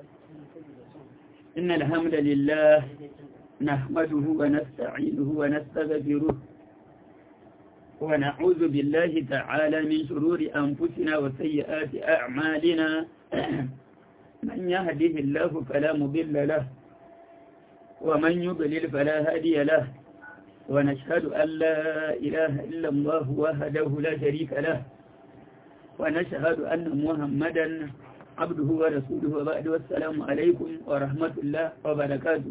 إن الحمد لله نحمده ونستعينه ونستغفره ونعوذ بالله تعالى من شرور أنفسنا وسيئات أعمالنا من يهده الله فلا مضل له ومن يضلل فلا هادي له ونشهد أن لا إله إلا الله وحده لا شريك له ونشهد أن محمدا عبده ورسوله وبعد والسلام عليكم ورحمة الله وبركاته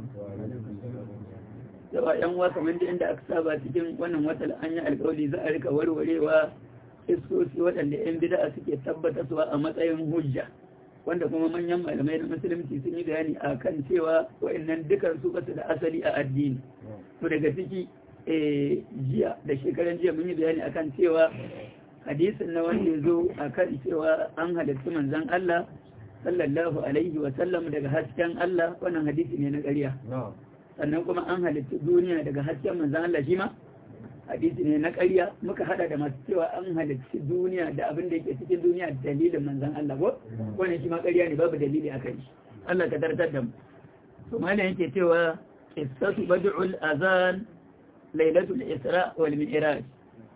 yawa ‘yan wasa wanda inda aka saba cikin wannan wata an yi alkawali za a rika warwarewa iskosi waɗanda ‘yan bida'a suke tabbatarwa a matsayin hujja wanda kuma manyan malamai na musulunci sun yi bayani a kan cewa wa'annan dukan su basu da asali a addini to daga ciki jiya da shekaran jiya mun yi bayani akan cewa hadisin na wanda ya zo a kan cewa an halittu manzan Allah sallallahu alaihi wasallam daga hasken Allah wannan hadisi ne na ƙarya sannan kuma an halittu duniya daga hasken manzan Allah shi ma hadisi ne na ƙarya muka hada da masu cewa an halittu duniya da abin da yake cikin duniya dalilin manzan Allah ko wannan shi ma ƙarya ne babu dalili a kai Allah ka tartar da mu to malam yake cewa qissatu bad'ul azan lailatul isra wal mi'raj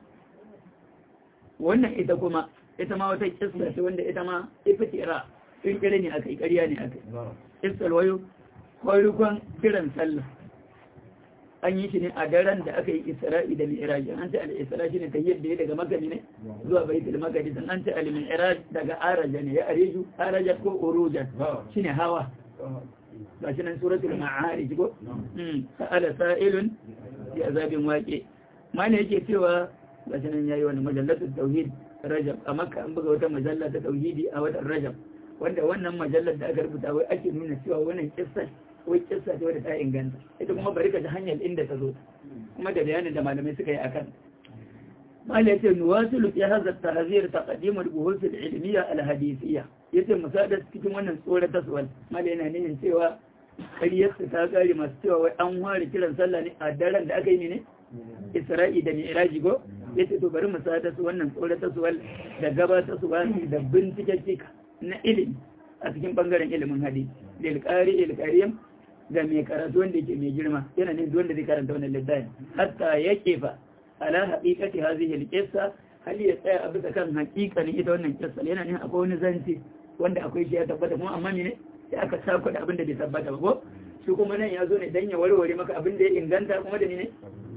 wannan ita ma wata kissa ce wanda ita ma iftira kirkire ne akai ƙarya ne akai kissal wayo farkon kiran sallah an yi shi ne a daren da aka yi isra'i da mi'raj an ce al-isra shine tayyib da daga makka ne zuwa baitul maqdis an ce al-mi'raj daga araja ne ya areju araja ko uruja shine hawa ga shi nan suratul ma'arij ko sa'ala sa'ilun bi azabin waqi mana yake cewa ga shi nan yayi wani majallatul tauhid rajab a makka an buga wata majalla ta tauhidi a watan rajab wanda wannan majallar da aka rubuta wai ake nuna cewa wannan kissa wai kissa ce wadda ta inganta ita kuma bari ka ji hanyar inda ta zo kuma da bayanin da malamai suka yi akan malai yace nuwasilu fi hadha at-tahzir taqdim al-buhuth al-ilmiyya al-hadithiyya yace musadar cikin wannan tsoron taswal malai yana nufin cewa kariyar ta kare masu cewa wai an ware kiran sallah ne a daren da aka yi ne Isra'i da Mi'raji go yace to bari mu sada su wannan tsoron taswal da gabata su wani da bincike na ilimi a cikin bangaren ilimin hadisi lil qari'il ga mai karatu wanda yake mai girma yana ne wanda zai karanta wannan littafin hatta yake fa ala haqiqati hadhihi al-qissa hal ya tsaya a bisa kan haqiqanin ita wannan kissa yana ne akwai wani zanci wanda akwai shi ya tabbata kuma amma ne sai aka sako da abin da bai tabbata ba ko shi kuma nan ya zo ne dan ya warware maka abin da ya inganta kuma da ne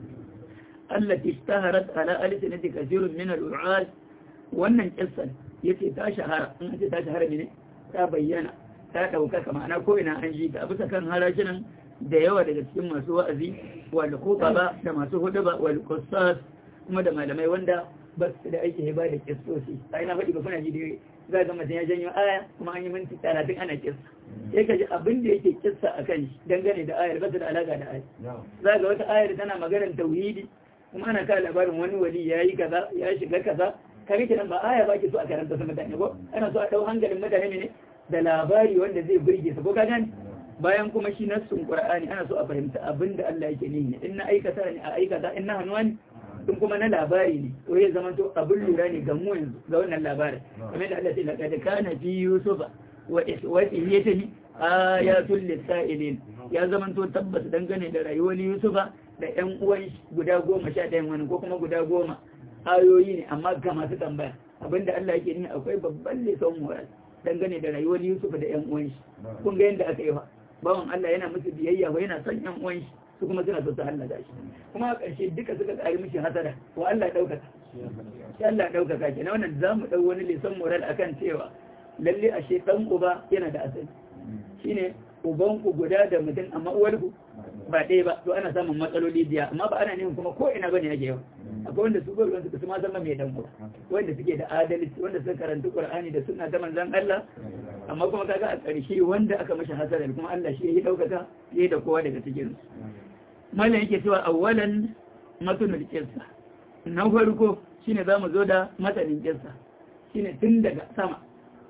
allati ishtaharat ala alsinati kathirun min al-u'ad wannan kissa yace ta shahara in ce ta shahara ne ta bayyana ta ɗaukaka ma'ana ko ina an ji ta bisa kan harashinan da yawa daga cikin masu wa'azi wal khutaba da masu hudaba wal qussas kuma da malamai wanda ba su da aiki ba da kissosi sai na faɗi ba kuna ji dai za ga mutum ya janyo aya kuma an yi minti 30 ana kissa sai ka ji abin da yake kissa akan shi dangane da ayar ba su da alaka da ayar za ga wata ayar tana maganar tauhidi kuma ana kawo labarin wani wali ya yi kaza ya shiga kaza kare kiran ba aya ba ke so a karanta su mutane ko ana so a ɗau hankalin mutane ne da labari wanda zai burge su ko ka gani bayan kuma shi nassun qur'ani ana so a fahimta abinda Allah yake nihi in na aikata ne a aikata in na hannuwa ne in kuma na labari ne to ya zama to abin lura ne ga mu yanzu ga wannan labarin kamar da Allah ya ce laqad kana fi yusufa wa iswatihi yatani ayatul lisailin ya zama to tabbas dangane da rayuwar yusufa da ƴan uwan guda 11 wani ko kuma guda 10 ayoyi ne amma ga masu tambaya abinda Allah yake nihi akwai babban lisan moral dangane da rayuwar Yusuf da ƴan uwan shi kun ga yanda aka yi fa bawan Allah yana musu biyayya ba yana son ƴan uwan shi su kuma suna so su halaka shi kuma a ƙarshe duka suka tsari mishi hasara wa Allah ya ɗaukaka sai Allah ya ɗaukaka ke na wannan zamu ɗau wani lisan moral akan cewa lalle ashe ɗan uba yana da asali shine uban ku guda da mutum amma uwar ku ba ɗaya ba to ana samun matsaloli biya amma ba ana neman kuma ko ina bane yake yawa akwai wanda su gwamnati su ma zama mai danko wanda suke da adalci wanda suka karanta Qur'ani da sunna ta manzon Allah amma kuma kaga a ƙarshe wanda aka mashi hasara kuma Allah shi ya daukaka yayi da kowa daga cikin su mallan yake cewa awwalan matunul qissa na farko shine zamu zo da matanin qissa shine tun daga sama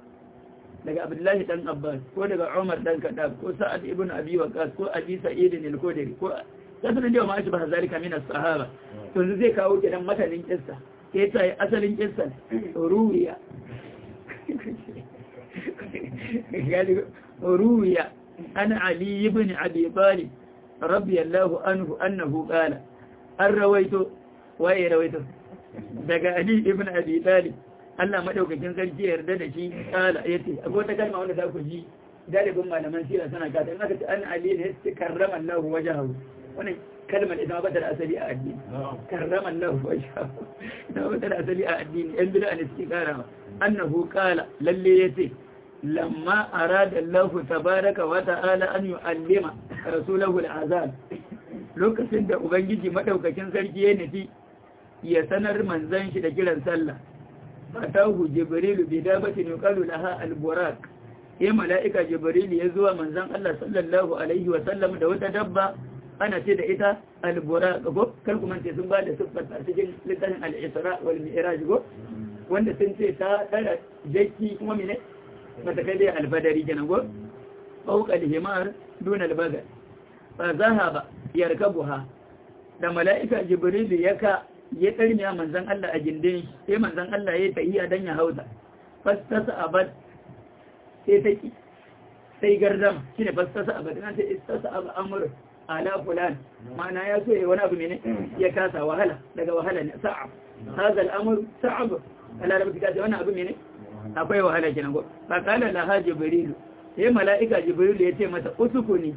daga Abdullahi dan Abbas ko daga Umar dan Khattab ko Sa'ad ibn Abi Waqqas ko Abi Sa'id al-Khudri ko sanin da ma shi ba zalika min as-sahaba to zai kawo gidan matanin kissa sai sai asalin kissan ruwiya ruya an ali ibn abi talib radiyallahu anhu annahu qala an rawaito waye rawaito daga ali ibn abi talib Allah madaukakin sarki ya yarda da shi kala yace akwai wata kalma wanda za ku ji dalibin malaman sira suna kata in aka ce an ali ne sai karrama Allah wajahu wannan kalmar ita ba ta da asali a addini karrama Allah wajahu ita ba ta da asali a addini yan bid'a ne suke karawa annahu qala lalle yace lamma arada Allah tabaaraka wa ta'ala an yu'allima rasulahu al-azab lokacin da ubangiji madaukakin sarki ya nufi ya sanar manzon shi da kiran sallah fatahu jibril bi dabatin yuqalu laha al-buraq ya mala'ika jibril ya zuwa manzon Allah sallallahu alaihi wa sallam da wata dabba ana ce da ita al-buraq ko kar kuma ce sun ba da siffar a cikin littafin al-isra wal mi'raj go wanda sun ce ta dara jaki kuma mene mata kai dai al-badari kenan go fawqa al-himar duna al-bagal fa zahaba yarkabuha da mala'ika jibril ya karmiya manzan Allah a gindin sai manzan Allah ya tahiya dan ya hauta fastasa abad sai taki sai gardam shine fastasa abad nan sai istasa amr ala fulan ma'ana ya so wani abu ne ya kasa wahala daga wahala ne sa'ab hadha al-amr sa'ab ala rabbi kace wannan abu ne akwai wahala kenan go fa qala laha jibril sai mala'ika jibril ya ce mata usukuni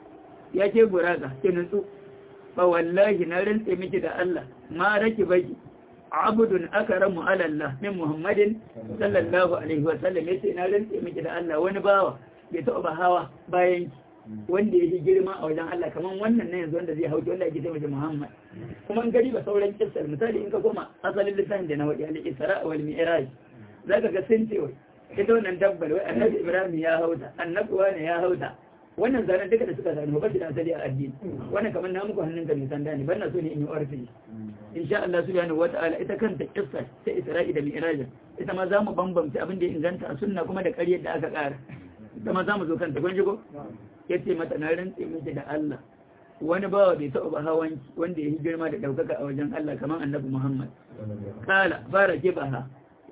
yake buraga ki nutsu fa wallahi na rantse miki da Allah ma raki baki abudun akramu ala Allah min Muhammadin sallallahu alaihi wa sallam yace na rantse miki da Allah wani bawa bai taɓa hawa bayan wanda yake girma a wajen Allah kaman wannan ne yanzu wanda zai hauki wanda yake taimaka Muhammad kuma in gari ba sauran kissar misali in ka koma asalin littafin da na wadi al-Isra wal Mi'raj zaka ga sun ce wai ita wannan dabbal wai annabi Ibrahim ya hauta annabi wani ya hauta wannan zanen duka da suka zane ba su da asali a addini wannan kamar na muku hannun ka nisan dani ban na so ne in yi orfi insha Allah subhanahu wata'ala ita kanta kissa ta Isra'i da Mi'raj ita ma zamu bambamta abin da ya inganta a sunna kuma da ƙaryar da aka ƙara ita ma zamu zo kanta kun ji ko yace mata na rantse miki da Allah wani bawa bai taɓa hawanki wanda ya yi girma da ɗaukaka a wajen Allah kamar annabi Muhammad kala fara kibaha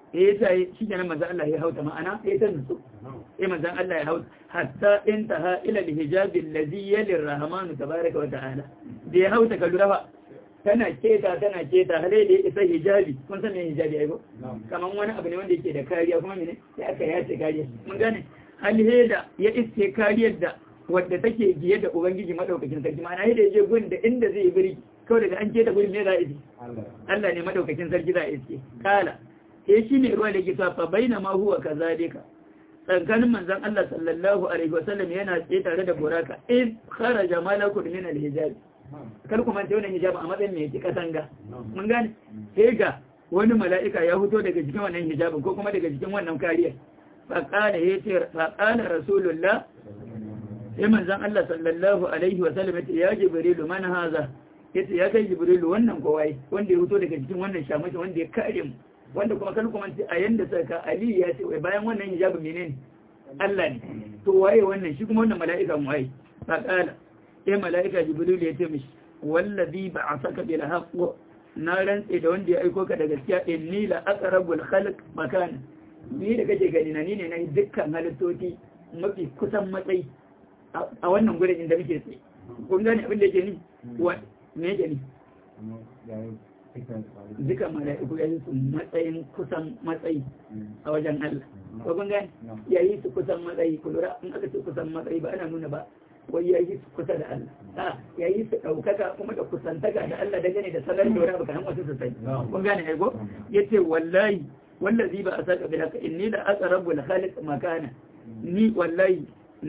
ta yi shi kenan manzan Allah ya hauta ma'ana ta nutsu manzan Allah ya hauta hatta intaha ila al-hijabi allazi yali ar-rahmanu tabaaraka wa ta'ala da ya hauta ka lura fa tana keta har da isa hijabi kun san me hijabi ai ko kaman wani abu ne wanda yake da kariya kuma mene sai aka yace kariya mun gane alheda ya iske kariyar da wadda take giye da ubangiji madaukakin sarki ma'ana yadda yaje gun da inda zai biri kawai daga an keta gurin ne za a iske Allah ne madaukakin sarki za a iske kala shi ne ruwa da ke fa baina ma huwa kazalika tsakanin manzon Allah sallallahu alaihi wasallam yana tsaye tare da buraka in kharaja malakun min al-hijab kar kuma ta wannan hijab a matsayin me yake katanga mun gane sai ga wani mala'ika ya fito daga cikin wannan hijabin ko kuma daga cikin wannan kariyar fa qala rasulullah sai manzon Allah sallallahu alaihi wasallam ya jibril man haza yace ya kai jibril wannan kowai wanda ya fito daga cikin wannan shamashi wanda ya kare mu wanda kuma kan kuma a yanda saka Ali ya ce wai bayan wannan hijabin menene Allah ne to waye wannan shi kuma wannan mala'ika mu waye fa kala mala'ika jibril ya ce mishi wallazi ba'asaka bil haqq na rantse da wanda ya aiko ka da gaskiya inni la aqrabul khalq makana ni da kake gani na ni ne na dukkan halittoci mafi kusan matsayi a wannan gurin inda muke tsaye kun gane abin da yake ni me yake ni duka mala'iku ya yi su matsayin kusan matsayi a wajen Allah ko kun gani ya yi su kusan matsayi ku lura in aka ce kusan matsayi ba ana nuna ba wai ya yi su kusa da Allah ya yi su ɗaukaka kuma da kusantaka da Allah dangane da salar da wani abu kan wasu su sai kun gane aiko ya ce wallahi wallazi ba a saka bi haka inni la aqrabu al khaliq makana ni wallahi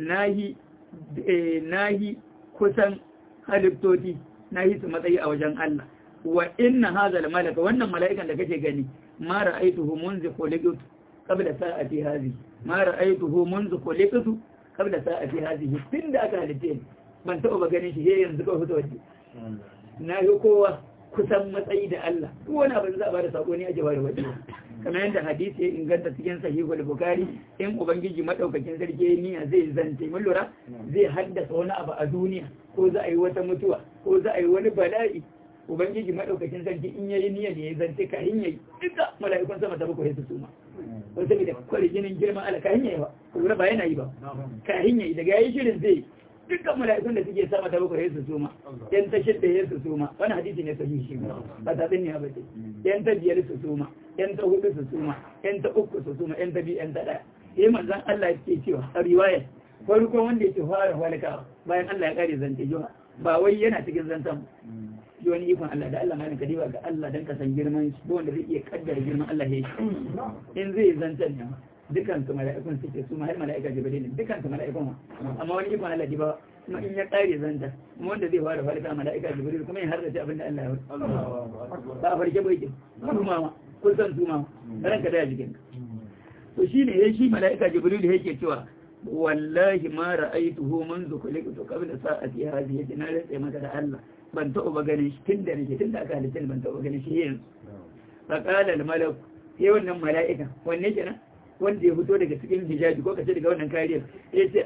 nahi kusan halittoti nahi su matsayi a wajen Allah wa inna hadha al-malaka wannan mala'ikan da kake gani ma ra'aytuhu munzi khuliqtu qabla sa'ati hadhihi ma ra'aytuhu munzi khuliqtu qabla sa'ati hadhihi tunda aka halice ban taɓa ganin shi yanzu kawai fito waje na yi kowa kusan matsayi da Allah duk wani abin za a bada sako ne ake bada waje kamar yadda hadisi ya inganta cikin sahihul bukhari in ubangiji madaukakin sarki niyya zai zance mun lura zai haddasa wani abu a duniya ko za a yi wata mutuwa ko za a yi wani bala'i ubangiji madaukakin sarki in yayi niyya ne ya zance ka in yayi duka mala'ikun sama ta bakwai su suma ko saboda kwarjinin girman Allah kahin yayi ba kuma ba yana yi ba kahin yayi daga yayi shirin zai dukkan mala'ikun da suke sama ta bakwai su suma yan ta shidda ya su suma wani hadisi ne sahihi shi ba ta tsinni ba ce yan ta biyar su suma yan ta hudu su suma yan ta uku su suma yan ta biyu yan ta daya sai manzon Allah yake cewa a riwaya farko wanda yake fara walaka bayan Allah ya kare zance jiwa ba wai yana cikin zantan yi wani ikon Allah da Allah ma ka diba ga Allah dan ka san girman shi wanda zai iya kaddara girman Allah ya shi in zai zantan ne dukan su mala'ikun suke su har mala'ika jibril dukan su mala'ikun amma wani ikon Allah diba kuma in ya kare zanta kuma wanda zai fara farka mala'ika jibril kuma ya harda abin da Allah ya yi ba farke bai kin tuma kun san tuma ranka da jikin to shine yayin shi mala'ika jibril yake cewa wallahi ma ra'aytuhu منذ خلقت قبل ساعتي هذه na rantsa maka da Allah ban taɓa ba ganin shi tunda aka halitta ban taɓa ganin shi yanzu fa qala al malak sai wannan mala'ika wanne kenan wanda ya fito daga cikin hijabi ko kace daga wannan kariyar yace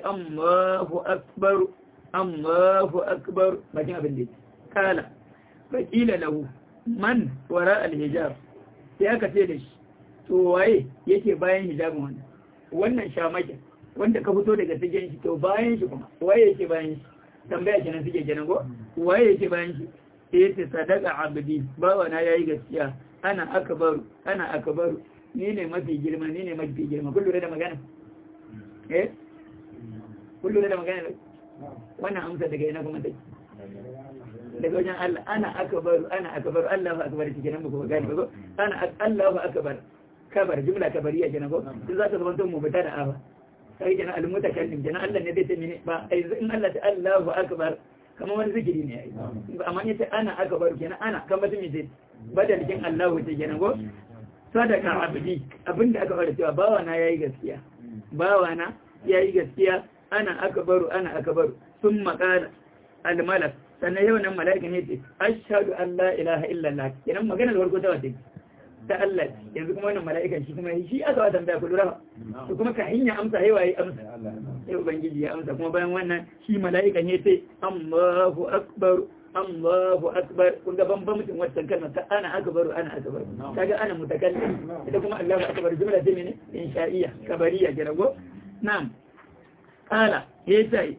Allahu akbar bakin abin da yake kala fa qila lahu man wara al hijab sai aka ce da shi to waye yake bayan hijabin wannan shamakin wanda ka fito daga cikin shi to bayan shi kuma waye yake bayan shi tambaya kenan suke kenan ko waye yake bayan shi sai ta sadaka abdi bawa na yayi gaskiya ana akbaru ni ne mafi girma kullu da magana kullu da magana wannan amsa daga ina kuma take daga wajen Allah ana akbaru Allahu akbar kenan ba ko gani ba ana Allahu akbar kabar jumla kabariya kenan ko sai zaka zama to mu bata da aba sai kenan al-mutakallim kenan Allah ne zai tani ba in Allah ta Allahu akbar kamar wani zikiri ne yayi amma yace ana akbar kenan ana kamar mutum zai badal kin Allahu ta kenan ko sadaka abdi abinda aka fara cewa bawa na yayi gaskiya ana akbaru thumma qala al-malak sannan yau nan mala'ikan yace ashhadu an la ilaha illa Allah kenan magana da farko ta wace ta Allah yanzu kuma wannan mala'ikan shi kuma shi aka wa tambaya ku lura to kuma ka hinya amsa waye amsa sai ubangiji ya amsa kuma bayan wannan shi mala'ikan yace Allahu akbar kun ga bambamcin wannan kalmar ta ana akbaru kaga ana mutakallim ita kuma Allahu akbar jumla ce ne insha'iyya kabariya jirago na'am qala yace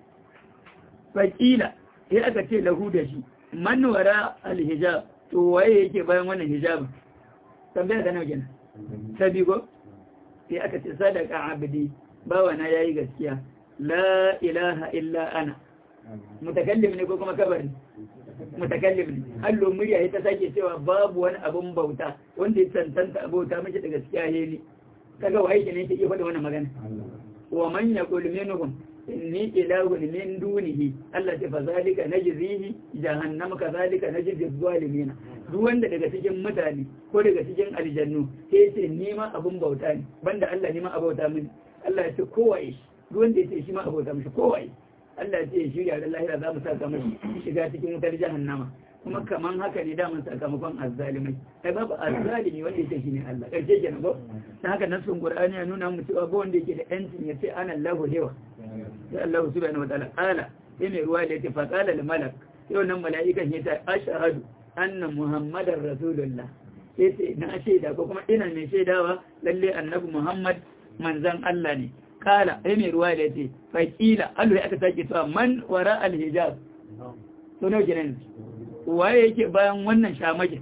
faqila sai aka ce lahu da shi man wara al-hijab to waye yake bayan wannan hijabin tambaya da nawa kenan sabi go sai aka ce sadaka abdi bawa na yayi gaskiya la ilaha illa ana mutakallim ne ko kuma kabari mutakallim ne hallo murya ita sake cewa babu wani abun bauta wanda ya tantanta abauta miki da gaskiya ne kaga waye ne yake iya faɗa wannan magana wa man yaqul minhum inni ilahun min dunihi Allah ta fazalika najzihi jahannam kazalika najzi az-zalimin duk wanda daga cikin mutane ko daga cikin aljannu sai ce ni ma abun bauta ne banda Allah ni ma abauta mini Allah ya ce kowaye duk wanda ya ce shi ma abauta mishi kowaye Allah ya ce shirya da lahira za mu saka mishi shiga cikin wutar jahannama kuma kaman haka ne da mun sakamakon azzalimai kai babu azzalimi wanda yake shine Allah karshe kenan ba dan haka nasun Qur'ani ya nuna mu cewa ba wanda yake da yancin ya ce ana Allahu hewa sai Allah subhanahu wa ta'ala ala ina ruwa da yake fa qala al malak sai wannan mala'ikan ya ta ashhadu anna muhammadar rasulullah sai ce na shaida ko kuma ina mai shaidawa lalle annabi Muhammad manzon Allah ne kala ina ruwa da yake fa kila Allah ya aka sake cewa man wara al hijab to ne kenan waye yake bayan wannan shamakin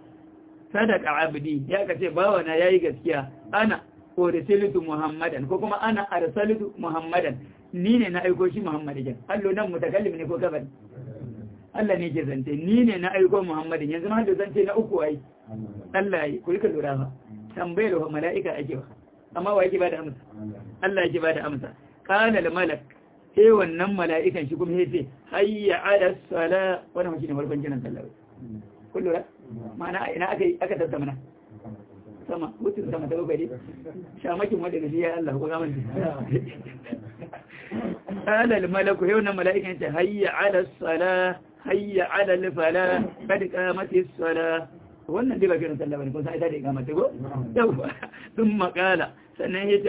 sadaka abdi ya kace bawa na yayi gaskiya ana ursiltu muhammadan ko kuma ana arsaltu muhammadan ni ne na aiko shi muhammadin allo nan mutakallim ne ko kabari Allah ne ke zance ni ne na aiko muhammadin yanzu ma da zance na uku ai Allah yi ku rika lura fa tambayar wa mala'ika ake wa amma wa yake bada amsa Allah yake bada amsa qala al malak sai wannan mala'ikan shi kuma yace hayya ala sala wannan shi ne farkon kiran sallah kullu ra ma'ana ina aka tattauna sama wucin sama ta gari shamakin wanda gashi ya Allah ko gaman qala al malaku sai wannan mala'ikan yace hayya ala sala hayya ala al fala kad qamatis sala wannan dai ba kiran sallah bane ko sai ta da ikamata go yawa thumma qala sannan yace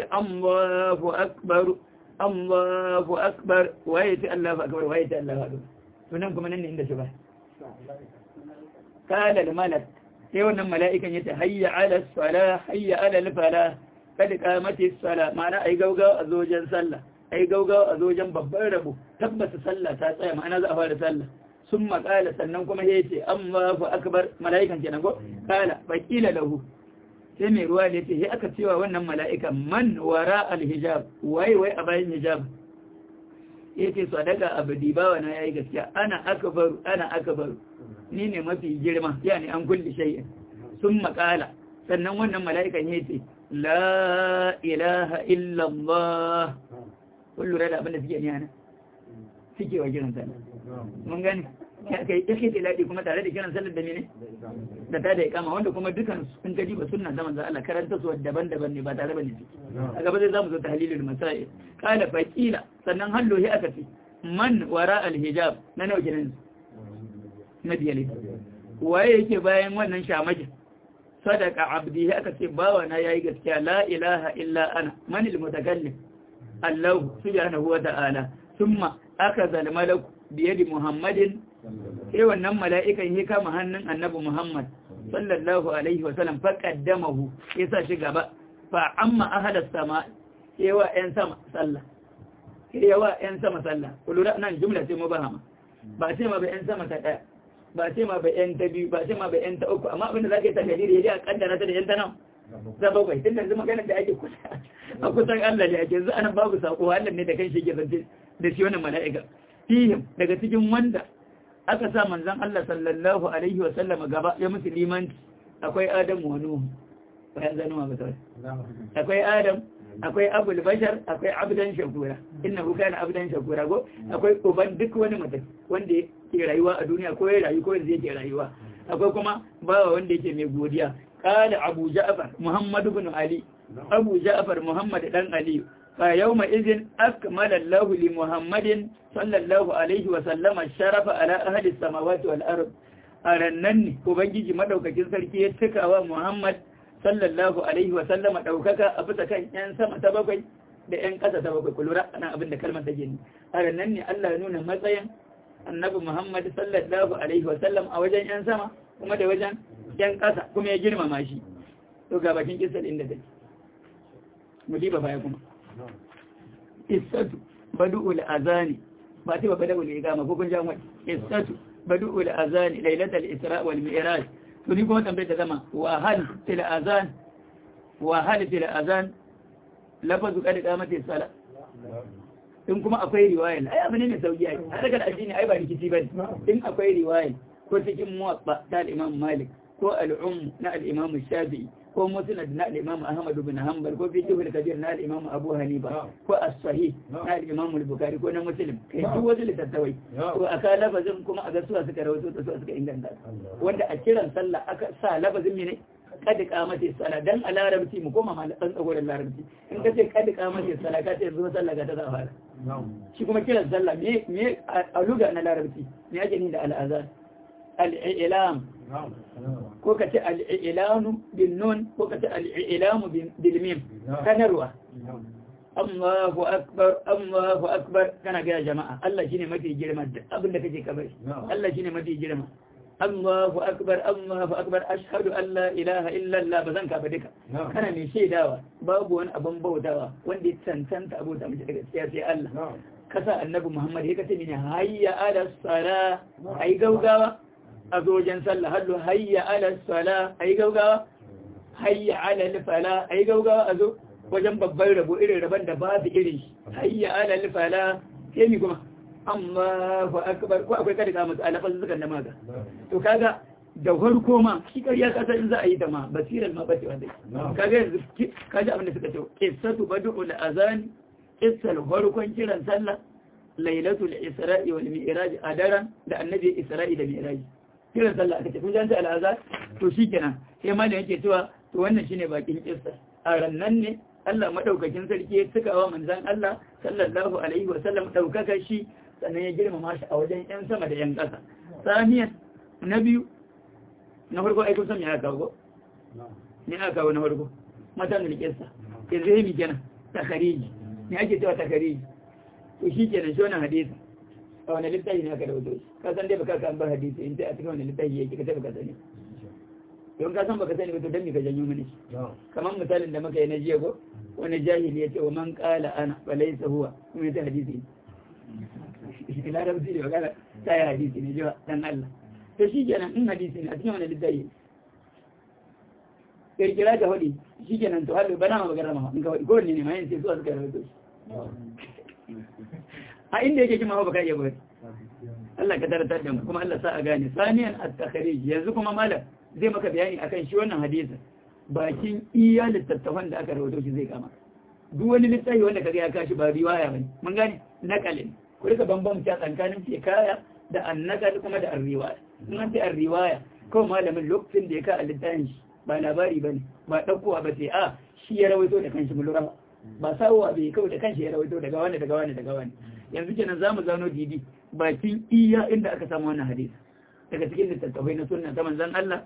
Allahu akbar waye ta Allahu akbar waye ta Allahu akbar sunan kuma nan ne inda shi ba kala al malak sai wannan mala'ikan yace hayya ala salah hayya ala al falah kada kamati sala ma'ana ai gaugawa a zojen sallah ai gaugawa a zojen babban rabo tabbata sallah ta tsaya ma'ana za a fara sallah sun makala sannan kuma ya ce Allahu akbar mala'ikan kenan ko kala faqila lahu sai mai ruwa da yace sai aka cewa wannan mala'ika man wara alhijab wai a bayan hijab yace sadaka abdi bawa na yayi gaskiya ana akbar ni ne mafi girma yani an kulli shay'in sun makala sannan wannan mala'ikan yace la ilaha illa Allah kullu da abin da suke ne ana suke wa kiran sallah mun gani kai yake tiladi kuma tare da kiran sallar da mene da ta da ikama wanda kuma dukan sun gaji ba sunna da manzo Allah karanta su daban-daban ne ba tare ba ne a gaba zai zamu zo tahlilul masail qala faqila sannan hallo hi aka ce man wara alhijab na nawa kiran nabiyali waye yake bayan wannan shamaki sadaka abdi aka ce bawa na yayi gaskiya la ilaha illa ana manil mutakallim Allah subhanahu wa ta'ala thumma akaza al-malak bi yadi Muhammadin sai wannan mala'ikan ya kama hannun annabi Muhammad sallallahu alaihi wa sallam fa qaddamahu yasa shi gaba fa amma ahla sama yawa yan sama sallah kullu nan jumla ce mubahama ba ce ma ba yan sama ta daya ba ce ma ba yan ta biyu ba ce ma ba yan ta uku amma abinda zaka yi takadiri ya kaddara ta da yan ta nan za bakwai tun da yanzu magana da ake a kusan Allah ne ake yanzu anan babu sako Allah ne da kan shi ke zance da shi wannan mala'ika fihim daga cikin wanda aka sa manzon Allah sallallahu alaihi wa sallam gaba ya musu limanci akwai Adam wa Nuh bayan zanuwa ba sai akwai Adam akwai Abul Bashar akwai Abdan Shakura innahu kana Abdan Shakura go akwai uban duk wani mutum wanda ke rayuwa a duniya ko ya rayu ko yanzu yake rayuwa akwai kuma bawa wanda yake mai godiya قال أبو جعفر محمد بن علي أبو جعفر محمد بن علي فيومئذ أكمل الله لمحمد صلى الله عليه وسلم الشرف على أهل السماوات والأرض أرنني وبنجي مدوك جنسلكي يتكى محمد صلى الله عليه وسلم دوكك أفتك ينسى متبقي da ‘yan ƙasa ta bakwai kulura ana abin da kalmar ta gini a rannan ne Allah ya nuna matsayin annabi Muhammad sallallahu alaihi wasallam a wajen ‘yan sama kuma da wajen ‘yan ƙasa kuma ya girmama shi to ga bakin kisar inda take mu diba baya kuma isatu badu'ul azani ba ta ba badu'ul igama ko kun jamu isatu badu'ul azani lailatul isra wal mi'raj to ni kuma tambaye ta zama wa hal til azan lafazu kada kamata sala in kuma akwai riwaya ai abin ne mai sauki ai daga addini ai ba rikici bane in akwai riwaya ko cikin muwatta ta Imam Malik ko al-Umm na al-Imam Shafi'i ko Musnad na al-Imam Ahmad ibn Hanbal ko Fiqh al-Kabir na al-Imam Abu Hanifa ko As-Sahih na al-Imam al-Bukhari ko na Muslim kai duk wasu littattafai to aka lafazin kuma a ga suwa suka rawaito da suwa suka inganta wanda a kiran sallah aka sa lafazin ne kada kamata sala dan a larabci mu koma malaman tsagoran larabci in ka ce kada kamata sala ka ce zuwa sallah ga ta za fara shi kuma kiran sallah me a luga na larabci me ake ni da al-azan al-i'lam ko ka ce al-i'lanu bin nun ko ka ce al-i'lamu bil mim kanarwa Allahu akbar kana ga jama'a Allah shine mafi girma da abin da kake kabari Allah shine mafi girma Allahu akbar ashhadu an la ilaha illa Allah bazan ka duka kana ne shaidawa babu wani abin bautawa wanda ya tantanta abota mace daga sai Allah kasa annabi Muhammad ya kace mini hayya ala sala ai gaugawa a zojen sallah hallu hayya ala sala ai gaugawa hayya ala fala ai gaugawa a zo wajen babban rabo irin raban da babu irin hayya ala fala sai mi kuma Allahu akbar ko akwai kada ka mutu alafan zukan da maga to kaga da farko ma shi kariya kasa in za a yi da ma basiran ma bace wanda kaga yanzu kaji abin da suka ce qissatu badul azan qissal farkon kiran sallah lailatul isra'i wal mi'raj adaran da annabi isra'i da mi'raj kiran sallah aka ce kun janta al-azan to shikenan sai ma da yake cewa to wannan shine bakin qissa a rannan ne Allah madaukakin sarki ya tukawa manzon Allah sallallahu alaihi wa sallam daukaka shi sannan ya girmama shi a wajen ‘yan sama da ‘yan ƙasa. Saniyan, na biyu, na farko aikun san ya kawo, ne aka kawo na farko, matan da rikesta, ke zai mi kenan, takariji, ne ake cewa takariji, to shi kenan shi wani hadisi, a wani littafi ne aka da wato shi, ka san dai baka kan bar hadisi, in sai a cikin wani littafi yake ka taɓa ka sani. don ka san baka sani ba to dan me ka janyo mini kamar misalin da muka yi na jiya ko wani jahili ya ce wa man qala ana fa laysa huwa kuma ta hadisi larabci da magana ta yi hadisi ne jiwa dan Allah to shi kenan in hadisi ne a cikin wani littafi kirkira ta hudi shi kenan to halu bana ma magana ma in ka hudi ko ne ma yin sai zuwa suka rawaito shi a inda yake kima ba ka iya bari Allah ka taratar da mu kuma Allah sa a gane saniyan at-takhrij yanzu kuma malam zai maka bayani akan shi wannan hadisin bakin iya littattafan da aka rawaito shi zai kama duk wani littafi wanda kaga ya kashi ba riwaya bane mun gane nakalin ku rika bambamta tsakanin hikaya da annakal kuma da ar-riwaya in an ce ar-riwaya kawai malamin lokacin da ya ka a littafin shi ba labari bane ba daukowa ba sai a shi ya rawaito da kanshi mulura ba sawowa bai kawai da kanshi ya rawaito daga wani daga wani daga wani yanzu kenan zamu zano didi bakin iya inda aka samu wannan hadisi daga cikin littattafai na sunna ta manzon Allah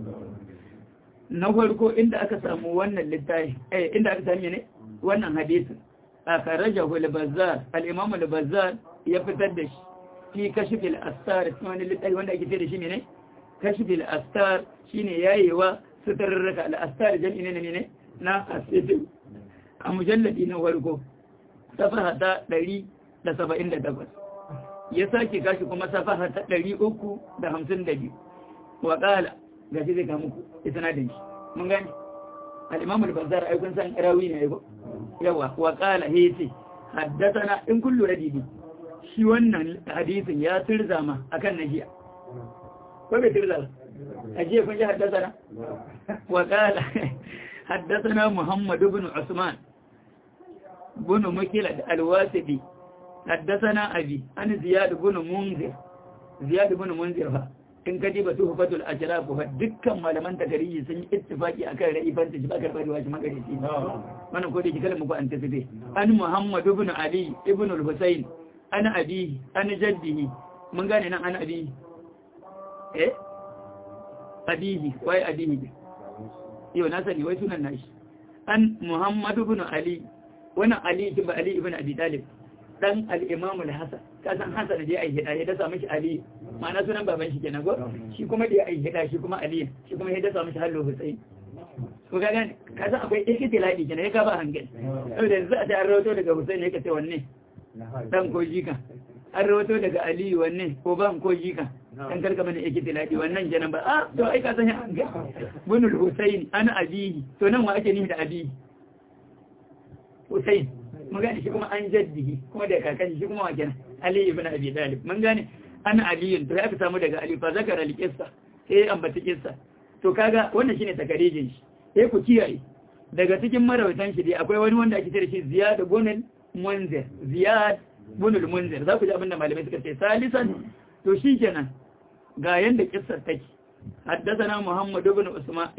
na farko inda aka samu wannan littafi inda aka samu ne wannan hadisi akhrajahu al-Bazzar al-Imam al-Bazzar ya fitar da shi fi kashf al-astar wani littafi wanda ake ce da shi ne kashf al-astar shine yayewa sutarraka al-astar jami'i ne na asidu a mujalladi na farko safaha ta 178 ya sake gashi kuma safaha ta 352 wa qala gashi zai ga muku isnadin shi mun gani al-Imam al-Bazzar ai kun san rawi ne ai ko yawa wa qala hiti haddathana in kullu radidi shi wannan hadisin ya tirzama akan najiya ko bai tirzama ajiya kun ji haddathana wa qala haddathana Muhammad ibn Usman ibn Mukilad al-Wasiti حدثنا أبي أنا زياد بن منذر in ka diba tuhfatul ajrab wa dukkan malaman takariji sun yi ittifaki akan ra'ifan ta bakar bari wa shi magarisi wannan ko da kike kalmu ko an tafi an Muhammad ibn Ali ibn al-Husayn ana abi ana jaddihi mun gane nan ana abi abihi wai abihi yau na sani wai sunan nashi an Muhammad ibn Ali wannan Ali ibn Ali ibn Abi Talib dan al-Imam al-Hasan kasan Hasan da ya hida ya dasa mishi Ali ma'ana sunan baban shi kenan go shi kuma da ya hida shi kuma Ali shi kuma ya dasa mishi Hallu Husayn ko ga gane kasan akwai ikhtilali kenan ya ka ba hankali saboda yanzu a ta rawato daga Husayn ne kace wanne dan ko jika an rawato daga Ali wanne ko ban ko jika dan karka mana ikhtilali wannan kenan ba to ai ka san bunul Husayn ana abihi to nan wa ake nihi da abihi Husayn mun gane shi kuma an jaddihi kuma da kakan shi kuma wajen Ali ibn Abi Talib mun gane an Ali to ya fi samu daga Ali fa zakara al-qissa sai ambata qissa to kaga wannan shine takarijin shi sai ku kiyaye daga cikin marawaitan shi dai akwai wani wanda ake cewa shi Ziyad ibn al-Munzir za ku ji abinda malamai suka ce salisan to shikenan ga yanda qissar take حدثنا محمد بن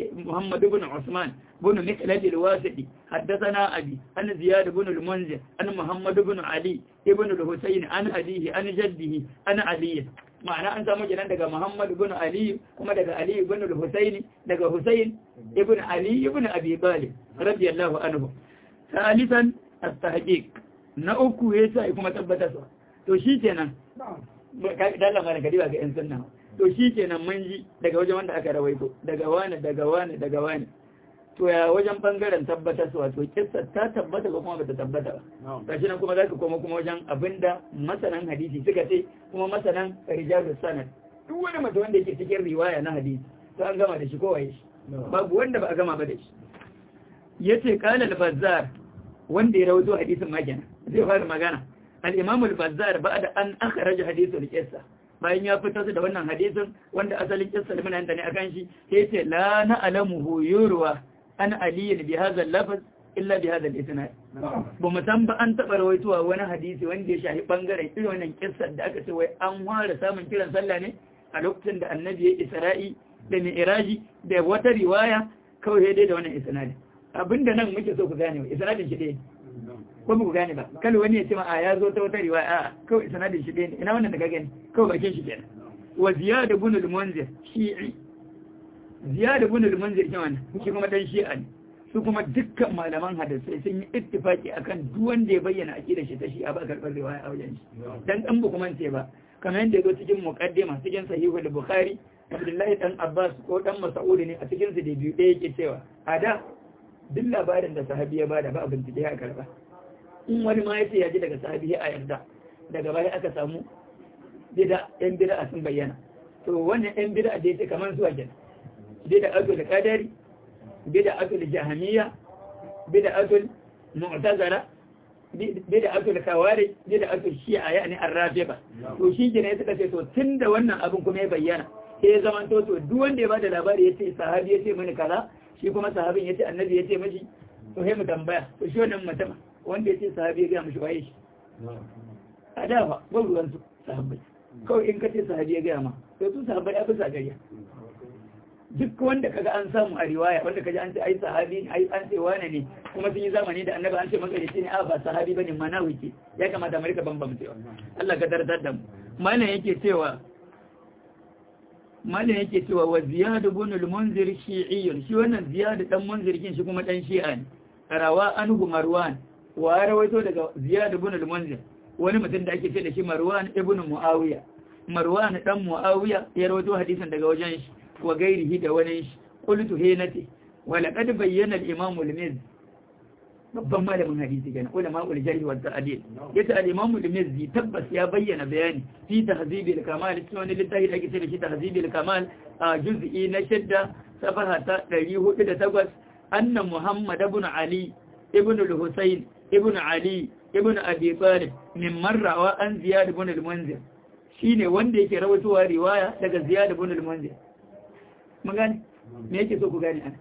عثمان بن مخلد الواسطي حدثنا أبي أن زياد بن المنذر أن محمد بن علي ابن الحسين أن أبيه أن جده أن علي معنى أن سامو جنان دقى محمد بن علي كما دقى علي بن الحسين دقى حسين ابن علي ابن أبي طالب رضي الله عنه ثالثا التحقيق نأكو يسا كما تبتسوا تشيتنا دالله مانا كديبا كإنسان to shi kenan mun ji daga wajen wanda aka rawaito daga wani to ya wajen bangaren tabbata su wato kissa ta tabbata ko kuma bata tabbata ba gashi nan kuma zaka koma kuma wajen abinda masanan hadisi suka ce kuma masanan rijalus sanad duk wani mutum wanda yake cikin riwaya na hadisi to an gama da shi ko waye shi babu wanda ba a gama ba da shi yace qala al-Bazzar wanda ya rawaito hadisin ma kenan zai fara magana al-Imam al-Bazzar ba'da an akhraja hadithul qissa bayan ya fitar da wannan hadisin wanda asalin kissa da muna ne akan shi sai ce la na'lamuhu yurwa an ali bi hadha al-lafz illa bi hadha al-isnad ba mu san ba an taba rawaituwa wani hadisi wanda ya shafi bangaren irin wannan kissa da aka ce wai an ware samun kiran sallah ne a lokacin da annabi ya isra'i da mi'raji da wata riwaya kawai dai da wannan isnad abinda nan muke so ku gane isnadin shi dai ko ku gane ba kala wani ya ce ma ya zo ta wata riwaya kawai isnadin shi dai ina wannan da ka gani kawai bakin shi kenan wa ziyad ibn al-munzir shi'i ziyad ibn al-munzir kenan shi kuma dan shi'a ne su kuma dukkan malaman hadisi sun yi ittifaki akan duk wanda ya bayyana akidar shi ta shi'a ba karbar riwaya a wajen shi dan ba kuma ce ba kamar yadda yazo cikin muqaddima cikin sahihul bukhari Abdullahi dan Abbas ko dan Mas'ud ne a cikin su da biyu ɗaya yake cewa a da duk labarin da sahabi ya bada ba abin da ya karba in wani ma yace ya ji daga sahabi a yarda daga baya aka samu yan bid'a sun bayyana to wannan yan bid'a da yake kaman su wajen bid'atul qadari bid'atul jahmiyya bid'atul mu'tazila bid'atul khawarij bid'atul shi'a yani ar-rafida to shi ne suka ce to tunda wannan abin kuma ya bayyana sai ya zama to duk wanda ya bada labari yace sahabi yace mani kaza shi kuma sahabin yace annabi yace mashi to sai mu tambaya to shi wannan mutum wanda yace sahabi ya ga mishi waye shi a da ba ruwan su sahabbai kawai in kace sahabi ya ga ma to su sahabbai a bisa gariya duk wanda kaga an samu a riwaya wanda kaji an ce ai sahabi ne ai an ce wane ne kuma sun yi zamani da annabi an ce magarici ne a ba sahabi bane manawiki ya kamata mu rika bambamcewa Allah ka dardar da mu malam yake cewa wa Ziyad ibn al-Munzir shi'iyyun shi wannan Ziyad dan Munzir kin shi kuma dan shi'a ne rawa anhu Marwan wa rawaito daga Ziyad ibn al-Munzir wani mutum da ake ce da shi Marwan ibn Muawiya Marwan dan Muawiya ya rawaito hadisin daga wajen shi wa gairihi da wani shi qultu hinati wa laqad bayyana al-Imam al-Mizzi babban malamin hadisi kenan ulama ul-jarh wa ta'dil yace al-Imam al-Mizzi tabbas ya bayyana bayani fi tahzib al-kamal cikin wani littafi da ake ce da shi tahzib al-kamal a juz'i na 6 safaha ta 408 anna Muhammad ibn Ali ibn al-Husayn ibn Ali ibn Abi Talib min marra an Ziyad ibn al-Munzir shine wanda yake rawaitowa riwaya daga Ziyad ibn al-Munzir mun gane me yake so ku gane ana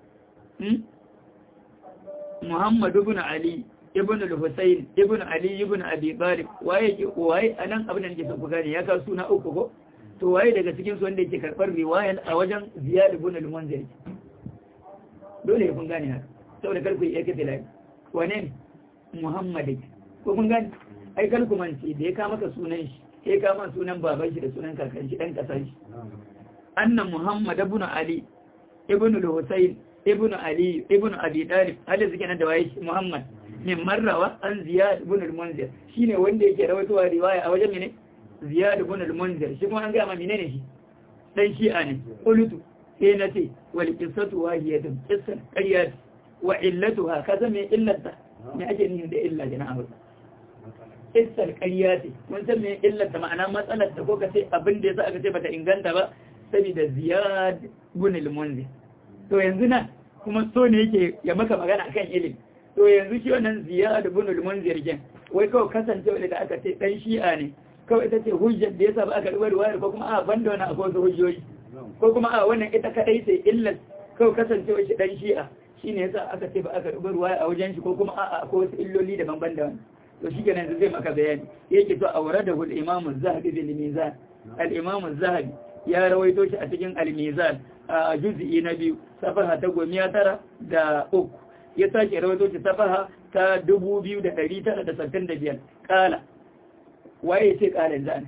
Muhammad ibn Ali ibn al-Husayn ibn Ali ibn Abi Talib waye anan abin da nake so ku gane ya ka suna uku ko to waye daga cikin su wanda yake karbar riwayan a wajen Ziyad ibn al-Munzir dole kun gane haka saboda karku yake tilai wane ne Muhammad ko kun gane ai karku manci da ya ka maka sunan shi sai ka ma sunan baban shi da sunan kakan shi dan kasan shi anna Muhammad ibn Ali ibn al-Husayn ibn Ali ibn Abi Talib hada suke nan da waye Muhammad min marrawa an Ziyad ibn al-Munzir shine wanda yake rawaitowa riwaya a wajen mene Ziyad ibn al-Munzir shi kuma an ga ma menene shi dan shi'a ne qultu sai nace wal qissatu wahiyatun qissan qaryat wa illatuha kaza me illata me ake nihin da illa jana'a qissal qaryat mun san me illata ma'ana matsalar da ko kace abin da yasa aka ce bata inganta ba saboda Ziyad ibn al-Munzir to yanzu nan kuma so ne yake ya maka magana akan ilimi to yanzu shi wannan Ziyad ibn al-Munzir gen wai kawai kasancewa da aka ce dan shi'a ne kawai ita ce hujjar da yasa ba aka rubuta riwayar ko kuma a banda wannan akwai wasu hujjoji ko kuma a wannan ita kadai sai illa kawai kasancewa shi dan shi'a shine yasa aka ce ba aka rubuta riwaya a wajen shi ko kuma a akwai wasu illoli daban-daban da wannan to shi kenan zai maka bayani yake to awradahu al-Imam az-Zahabi bil Mizan al-Imam az-Zahabi ya rawaito shi a cikin al-Mizan a juz'i na 2 safaha ta 903 ya sake rawaito shi safaha ta 2965 kala waye ce kala zan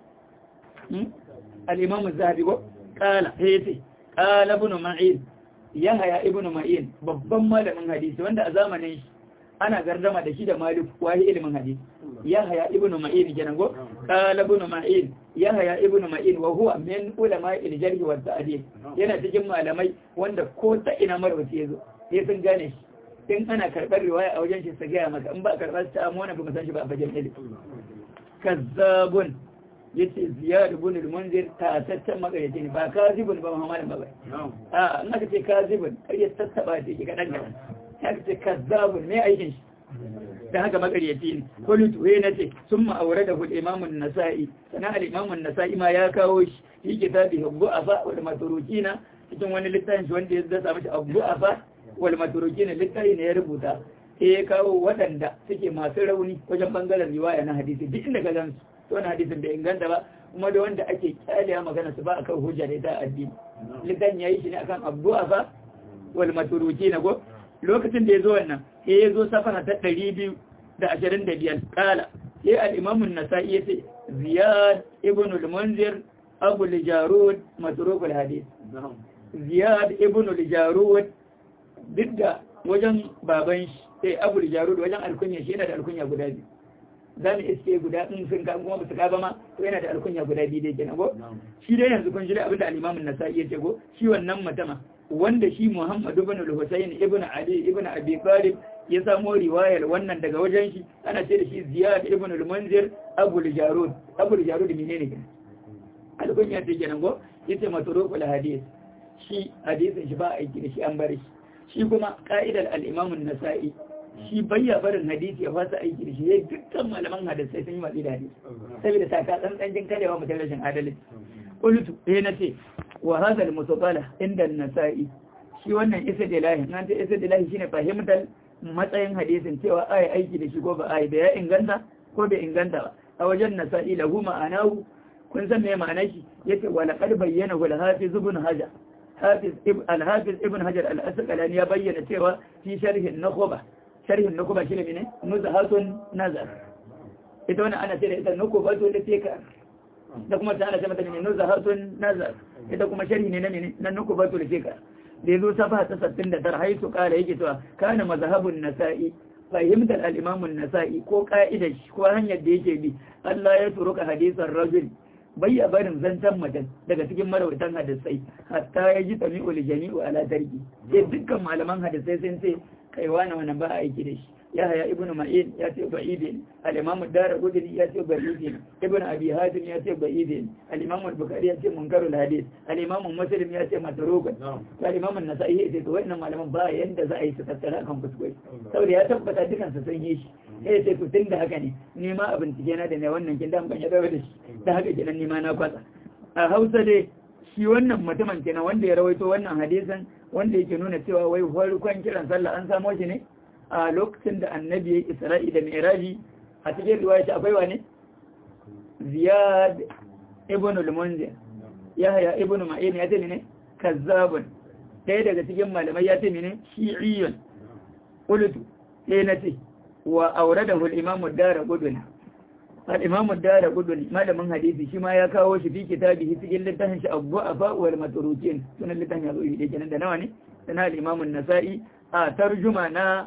al-Imam az-Zahabi ko kala yace kala ibn Ma'in Yahya ibn Ma'in babban malamin hadisi wanda a zamanin shi ana gardama da shi da Malik wahi ilimin hadisi Yahya ibn Ma'in kenan go qala ibn Ma'in Yahya ibn Ma'in wa huwa min ulama al-jarh wa ta'dil yana cikin malamai wanda ko ta ina marwaci yazo sai sun gane shi in ana karbar riwaya a wajen shi su ga maka in ba karbar ta amma wannan ba san shi ba a fagen ilimi kazzabun yace Ziyad ibn al-Munzir ta tattan magayaci ne ba kazibun ba Muhammad ba a in aka ce kazibun kai ya tattaba da ke kadan kadan ya ce kazzabun me aikin shi da haka makaryaci ne kulitu ya nace sun ma'aure da imamun nasa'i sana al-imamun nasa'i ma ya kawo shi yi kitabi hubbu afa wal maturukina cikin wani littafin shi wanda ya zasa mashi abu afa wal maturukina littafi ne ya rubuta sai ya kawo waɗanda suke masu rauni wajen bangaren riwaya na hadisi duk inda ka gan su to na hadisin bai inganta ba kuma da wanda ake kyalewa magana su ba akan hujja da ta addini littafin yayi shi ne akan abu afa wal maturukina go lokacin da ya zo wannan sai ya zo safara ta 225 kala sai al-imamun nasa'i ya ce Ziyad ibn al-Munzir Abu al-Jarud matruk al-hadith Ziyad ibn al-Jarud duk da wajen baban shi sai Abu al-Jarud wajen alkunya shi yana da alkunya guda biyu za mu iske guda in sun ka kuma ba su ka ba ma to yana da alkunya guda biyu dai kenan go shi dai yanzu kun ji abin da al-Imam an-Nasa'i ya ce go shi wannan mutama wanda shi Muhammad ibn al-Husayn ibn Ali ibn Abi Talib ya samo riwayar wannan daga wajen shi ana ce da shi Ziyad ibn al-Munzir Abu al-Jarud menene kenan alkunya ce kenan go yace matrukul hadith shi hadisin shi ba aiki da shi an bar shi kuma ka'idar al-Imam an-Nasa'i shi bayya barin hadisi ya fasa aiki da shi ya dukkan malaman hadisai sun yi watsi da hadisi saboda saka tsantsancin karewa mutum rashin adalci qultu nace wa hadha al-mutaqala inda an-Nasa'i shi wannan istidlahi nan ta istidlahi shine fahimtar matsayin hadisin cewa ai aiki da shi ko ba ai da ya inganta ko bai inganta ba a wajen Nasa'i lahu ma'anahu kun san me ma'anar shi yace wa laqad bayyana al-Hafiz ibn Hajar al-Hafiz ibn Hajar al-Asqalani ya bayyana cewa fi sharh an-Nukhba sharhin nukuba shi ne nuzahatun nazar ita wani ana ce da ita nukuba to da teka da kuma ta ana ce mata ne nuzahatun nazar ita kuma sharhi ne na nukuba to da teka da yazo safa ta 69 haitu kala yake cewa kana mazhabun nasa'i fahimtar al-imam an-nasa'i ko ka'idar shi ko hanyar da yake bi Allah ya turuka hadisan rajul bayya barin zantan mutum daga cikin marawaitan hadisai hatta ya ji tami'ul jami'u ala tarki sai dukkan malaman hadisai sun ce kai wannan ba aiki da shi ya haya ibn ma'in ya ce ba'idin al-imam ad-darqutni ya ce ba'idin ibn abi hatim ya ce ba'idin al-imam al-bukhari ya ce munkarul hadith al-imam muslim ya ce matruk al-imam an-nasa'i ya ce to wannan malaman ba yanda za a yi su tattara kan kuskure saboda ya tabbata dukan su sun yi shi sai ce to tunda haka ne ni ma abin tike na da ne wannan kin dan ban ya dawo da shi da haka kenan ni ma na kwatsa a Hausa dai shi wannan mutumin kenan wanda ya rawaito wannan hadisin wanda yake nuna cewa wai farkon kiran sallah an samo shi ne a lokacin da annabi ya yi isra'i da mi'raji a cikin riwaya ta akwai wane Ziyad ibn al-Munzir Yahya ibn Ma'in ya ce ne kazzabun ɗaya daga cikin malamai ya ce ne shi'iyyun qultu sai na ce wa awradahu al-imam ad-Darqutni al-imam ad-Darqutni malamin hadisi shi ma ya kawo shi fi kitabihi cikin littafin shi Abu Afa wal Matrukin sunan littafin ya zo yi kenan da nawa ne da na al-imam an-Nasa'i a tarjuma na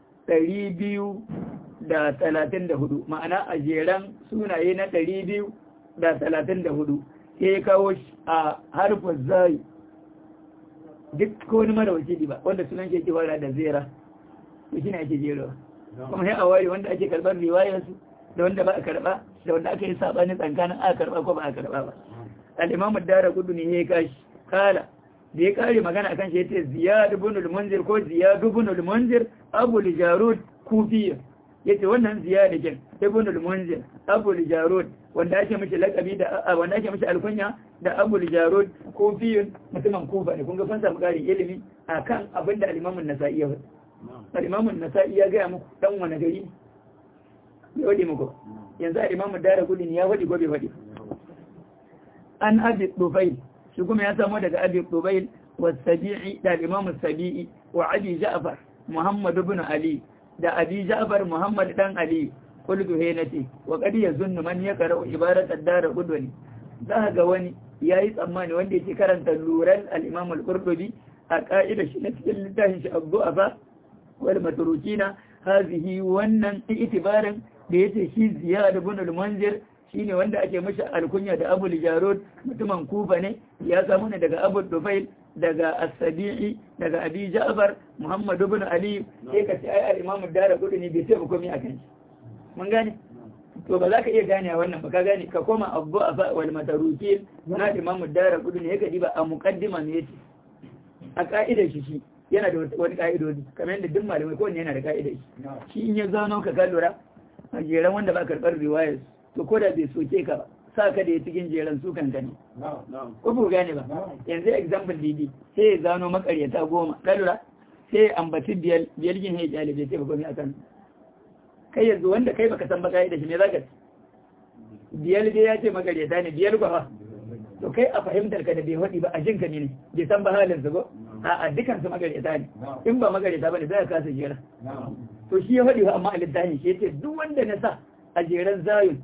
234 ma'ana a jeran sunaye na 234 sai ya kawo shi a harfin zai duk ko wani marawaci ba wanda sunan shi ke wara da zera to shi ne ake jerawa kuma sai a ware wanda ake karɓar riwayarsu da wanda ba a karɓa da wanda aka yi saɓani tsakanin a karɓa ko ba a karɓa ba al-imamu ad-Darqutni ya kashi kala da ya kare magana akan shi yace Ziyad ibn al-Munzir ko Ziyad ibn al-Munzir Abu al-Jarud Kufi yace wannan Ziyad kin ibn al-Munzir Abu al-Jarud wanda ake mishi laqabi da wanda ake mishi alkunya da Abu al-Jarud Kufi mutumin Kufa ne kun ga fansa mukari ilimi akan abinda al-Imam an-Nasa'i ya faɗi al-Imam an-Nasa'i ya ga muku dan wani gari ya wadi muku yanzu al-Imam ad-Darqutni ya wadi gobe wadi an Abi Tufail shi kuma ya samu daga Abi Tubail wa Sabi'i da Imam Sabi'i wa Abi Ja'far Muhammad ibn Ali da Abi Ja'far Muhammad dan Ali qultu haynati wa qad yazunnu man yaqra'u ibarat ad-Darqutni da ga wani yayi tsammani wanda yake karanta luran al-Imam al-Qurtubi a ka'ida shi na cikin littafin shi Abu Afa wal Matrukina hazihi wannan itibaran da yace shi Ziyad ibn al-Munzir shine wanda ake mishi alkunya da Abu al-Jarud mutumin Kufa ne ya samu ne daga Abu Dufail daga As-Sabi'i daga Abi Ja'far Muhammad ibn Ali sai ka ce ai al-Imam ad-Darqutni bai ce ba komai akan shi mun gane to ba za ka iya gane wannan ba ka gane ka koma Abu Afa wal Matarukin na Imam ad-Darqutni yake diba a muqaddima ne yace a ka'idar shi yana da wani ka'idodi kamar yadda duk malamai kowanne yana da ka'idar shi in ya zano ka lura a jeran wanda ba karɓar riwayar to ko da bai soke ka ba sa ka da ya cikin jeran su kan gani ko bu gane ba yanzu example didi sai ya zano makaryata 10 kalura sai ya ambaci biyar gin ya jalibe sai ba komai akan kai yanzu wanda kai baka san baka yi da shi ne zaka biyar dai ya ce makaryata ne biyar ba to kai a fahimtar ka da bai hadi ba a jin ka ne bai san ba halin su ba a dukan su makaryata ne in ba makaryata bane sai ka kasa jera to shi ya hadi amma a littafin shi yace duk wanda na sa a jeran zayun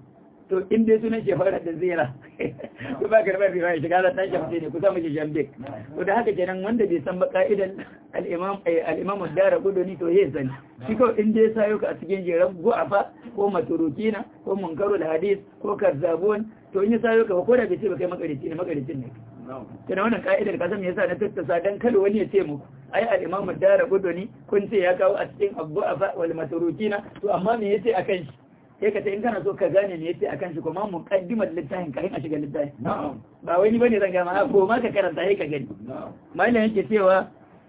to in dai sunan shi fara da zira to ba karɓar riwaya shiga da tashi ne kusa miki jambik to da haka kenan wanda bai san ba ka'idan al-imam ad-Daraqutni to yayi sani shi ko in dai sayo ka a cikin jeran gu'afa ko maturukina ko munkarul hadis ko kazzabun to in ya sayo ka ko da bai ce ba kai makaricin ne kana wannan ka'idar ka san me yasa na tattasa dan kada wani ya ce muku ai al-imam ad-Daraqutni kun ce ya kawo a cikin abu'afa wal maturukina to amma me yace akan shi sai ka ce in kana so ka gane me yace akan shi kuma muqaddimar littafin kafin a shiga littafin ba wani bane zan ga ma ko ma ka karanta sai ka gani mallan yake cewa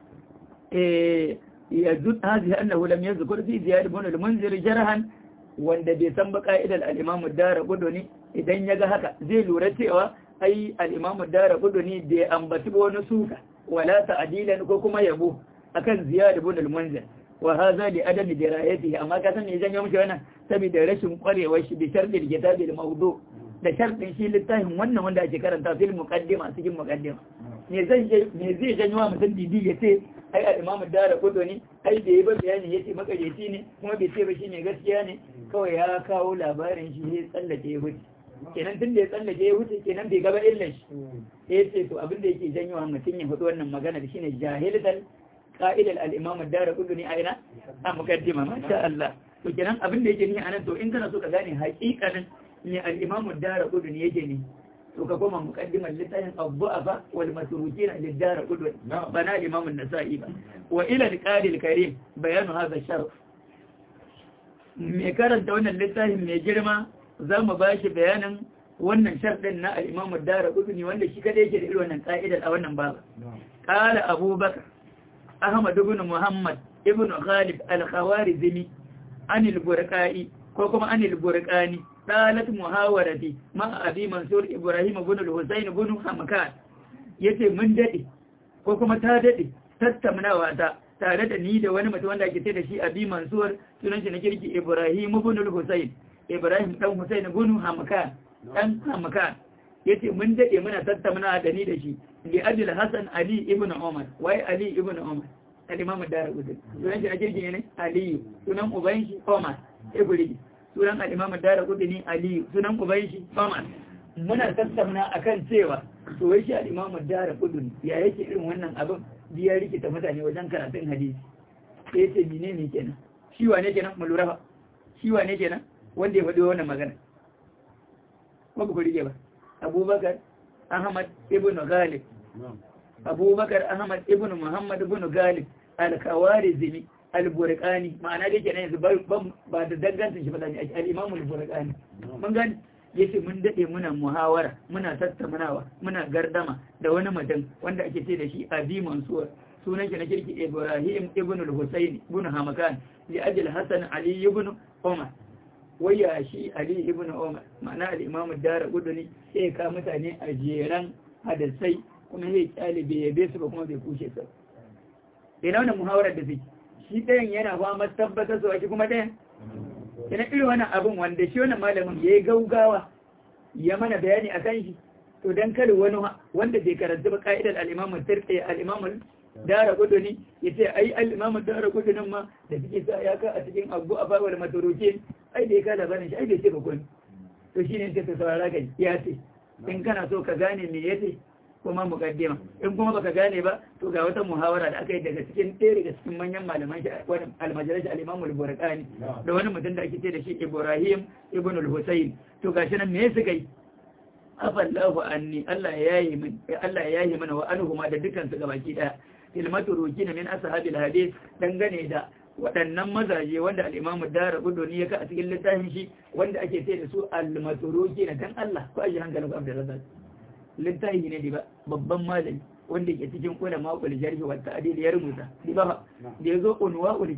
يجد هذه أنه لم يذكر في زياد بن المنذر جرحا wanda bai san ba ka'idar al-Imam ad-Daraqutni idan yaga haka zai lura cewa ai al-Imam ad-Daraqutni bai ambaci wani suka wala ta'dilan ko kuma yabo akan Ziyad ibn al-Munzir wa hadha li adam dirayatihi amma ka san me zan yi mishi wannan saboda rashin kwarewar shi bi shartil kitabil mawdu da shartin shi littafin wannan wanda ake karanta fil muqaddima cikin muqaddima me zai janyo wa mutum didi ya ce ai al-Imam ad-Daraqutni ai da yayi bayani yace makareci ne kuma bai ce ba shine gaskiya ne kawai ya kawo labarin shi ya tsallake ya wuce kenan tun da ya tsallake ya wuce kenan bai gaba illan shi yace to abin da yake janyo wa mutum ya faɗi wannan magana shine jahilatan qa'idal al-Imam ad-Daraqutni aina a muqaddima masha Allah to kenan abin da yake ni anan to in kana so ka gane haƙiƙanin ne al-Imam ad-Daraqutni yake ne to ka koma muqaddimar littafin Abu-Afa wal Masrukin lid-Daraqutni bana Imam an-Nasa'i ba wa ila al-Qadi al-Karim bayanu hadha sharh me karanta wannan littafin mai girma zamu bashi bayanin wannan sharɗin na al-Imam ad-Daraqutni wanda shi kadai yake da irin wannan ka'idar a wannan baba qala Abu Bakr Ahmad ibn Muhammad ibn Ghalib al-Khawarizmi an al-Burqai ko kuma an al-Burqani طالت محاورتي مع أبي منصور إبراهيم بن الحسين بن حمكان yace mun dade ko kuma ta dade tattaunawa ta tare da ni da wani mutum wanda ake ce da shi Abi Mansur sunan shi na kirki Ibrahim ibn al-Husayn Ibrahim dan Husayn ibn Hamkan dan Hamkan yace mun dade muna tattaunawa da ni da shi li Abdul Hasan Ali ibn Umar wai Ali ibn Umar al-Imam ad-Daraqutni sunan shi na kirki ne Ali sunan uban shi Umar Ibrahim sunan al-Imam ad-Daraqutni Ali sunan uban shi Umar muna tattauna akan cewa to wai shi al-Imam ad-Daraqutni ya yake irin wannan abin biya rikita mutane wajen karatun hadisi sai yace menene kenan shi wane kenan mu lura fa shi wane kenan wanda ya faɗi wannan magana ko ba ku rike ba Abubakar Ahmad ibn Ghalib Abubakar Ahmad ibn Muhammad ibn Ghalib al-Khawarizmi al-Burqani ma'ana dai kenan yanzu ba da dangantin shi ba ne al-Imam al-Burqani mun gani yace mun dade muna muhawara muna tattaunawa muna gardama da wani mutum wanda ake ce da shi Abi Mansur sunan shi na kirki Ibrahim ibn al-Husayn ibn Hamakan li ajli Hasan Ali ibn Umar waya shi Ali ibn Umar ma'ana al-Imam ad-Daraqutni sai ka mutane a jeran hadisai kuma sai talibi ya besu ba kuma bai kushe su ina wannan muhawarar da zai shi ɗayan yana fama tabbatar su shi kuma ɗayan ina irin wannan abin wanda shi wannan malamin ya yi gaugawa ya mana bayani a kan shi to don kada wani wanda bai karanta ba ka'idar al'imamun turke al'imamun Daraqutni ya ce ai al'imamun Daraqutni ma da suke sa ya ka a cikin abu a bawar maturukin ai da ya ka labarin shi ai bai ce ba kun to shi ne ce ta saurara kai ya ce in kana so ka gane me ya ce kuma mukaddima in kuma baka gane ba to ga wata muhawara da aka yi daga cikin ɗaya daga cikin manyan malaman shi wani almajirai al-Imam al-Burqani da wani mutum da ake ce da shi Ibrahim ibn al-Husayn to gashi nan me suka yi afallahu anni Allah ya yi mana wa anhuma da dukan su gabaki daya ilmatu rukin min ashabil hadith dangane da waɗannan mazaje wanda al-Imam ad-Daraqutni ya ka a cikin littafin shi wanda ake ce da su al-maturukin dan Allah ko aji hankali ko Abdurrazzaq littafi ne da babban malami wanda ke cikin kula maƙul jarhi wa ta'dil ya rubuta da yazo unwanul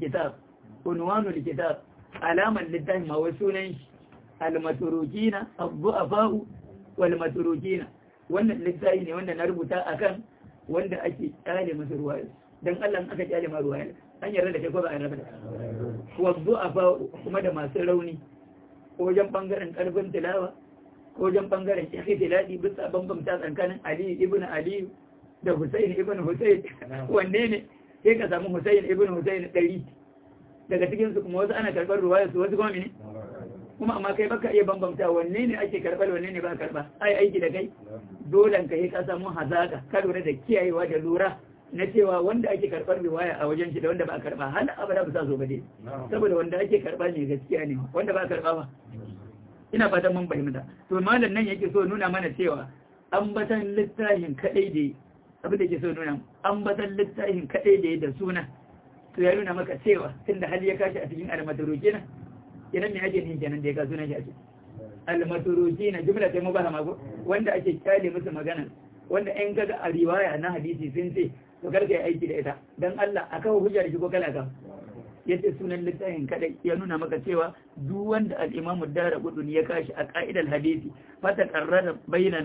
kitab alaman littafi ma wasu sunan al-maturukina ad-du'afa'u wal maturukina wannan littafi ne wanda na rubuta akan wanda ake kyale masa ruwaya dan Allah in aka kyale ma ruwaya an yarda da kai ko ba a yarda da wa ad-du'afa'u kuma da masu rauni ko wajen bangaren karfin tilawa ko wajen bangaren ikhtilali bisa bambamta tsakanin Ali ibn Ali da Husayn ibn Husayn wanne ne sai ka samu Husayn ibn Husayn 100 daga cikin su kuma wasu ana karbar ruwaya su wasu kuma ne kuma amma kai baka iya bambamta wanne ne ake karɓar wanne ne ba karɓa ai aiki da kai dole ka yi ka samu hazaka ka lura da kiyayewa da lura na cewa wanda ake karɓar riwaya a wajen shi da wanda ba karɓa har abada ba sa zo ba dai saboda wanda ake karɓa ne gaskiya ne wanda ba karɓa ba ina fatan mun fahimta to malam nan yake so nuna mana cewa ambatan littafin kadai da abin da yake so nuna ambatan littafin kadai da suna to ya nuna maka cewa tunda hali ya kashi a cikin almaturujina idan me ake nin kenan da ya ka sunan shi a cikin almaturujina jumla ta mubahama ko wanda ake kyale musu magana wanda in kaga a riwaya na hadisi sun ce to karka yi aiki da ita dan Allah aka hujja da shi ko kala ka yace sunan littafin kadai ya nuna maka cewa duk wanda al-Imam ad-Darqutni ya kashi a ka'idar hadisi fata qarrara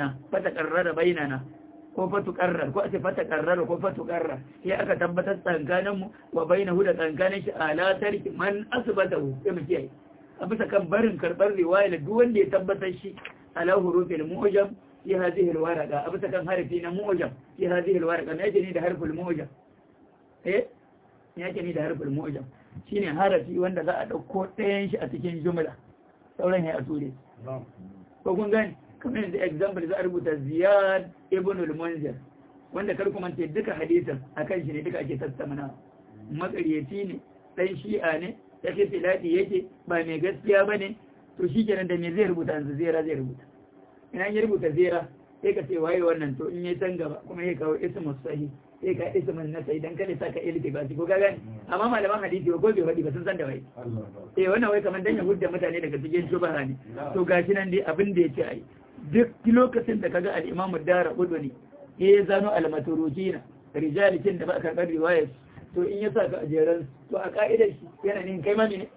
bainana ko fatu qarrar ko ace fata qarrara ko fatu qarrar sai aka tabbatar tsakanin mu wa bainahu da tsakanin shi ala tarki man asbatahu sai mu kiyaye a bisa kan barin karbar riwaya duk wanda ya tabbatar shi ala hurufil mu'jam fi hadhihi al-waraqa a bisa kan harfi na mu'jam fi hadhihi al-waraqa me yake ni da harful mu'jam me yake ni da harful mu'jam shine harafi wanda za a dauko ɗayan shi a cikin jumla sauran ya a ture ko kun gani kamar yanzu example za a rubuta Ziyad ibn al-Munzir wanda kar kuma ce duka hadisin akan shi ne duka ake tattauna makaryaci ne dan shi'a ne yake filati yake ba mai gaskiya bane to shikenan da me zai rubuta yanzu zai rubuta ina ya rubuta zira sai ka ce waye wannan to in yayi san gaba kuma ya kawo ismu sahih sai ka ismin na sai dan kada saka ilmi ba ko ga gani amma malaman hadisi ko bai wadi ba sun san da wai wannan wai kaman dan ya hudda mutane daga cikin shubha ne to gashi nan dai abin da yake ai duk lokacin da kaga al-Imam ad-Darqutni ya zano al-maturujina rijalikin da ba karbar riwayar to in ya saka ajeran to a ka'idar shi yana ne kai ma ne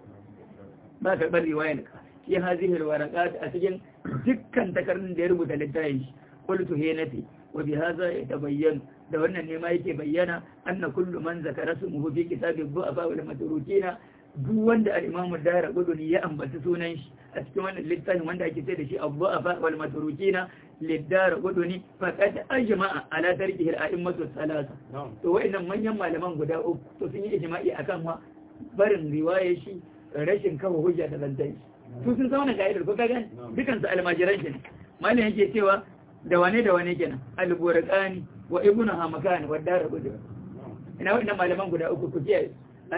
ba karbar riwayar ka fi hadhihi al-waraqat a cikin dukkan takardun da ya rubuta littafin shi qultu hinati wa bi hadha yatabayyan da wannan ne ma yake bayyana anna kullu man zakara ismuhu fi kitabi du'afa wal maturukina duk wanda al-Imam ad-Darqutni ya ambaci sunan shi a cikin wannan littafin wanda ake sai da shi du'afa wal maturukina lid-Darqutni faqad ajma'a ala tarkihi al-a'immatu thalatha to wa'annan manyan malaman guda uku to sun yi ijma'i akan wa barin riwayar shi rashin kawo hujja da zantai su sun san wannan ka'idar ko ka gani dukan su almajiran shi malamin yake cewa da wane kenan al-Burqani wa ibnu Hamakan wa Darqutni ina wannan malaman guda uku ku kiyaye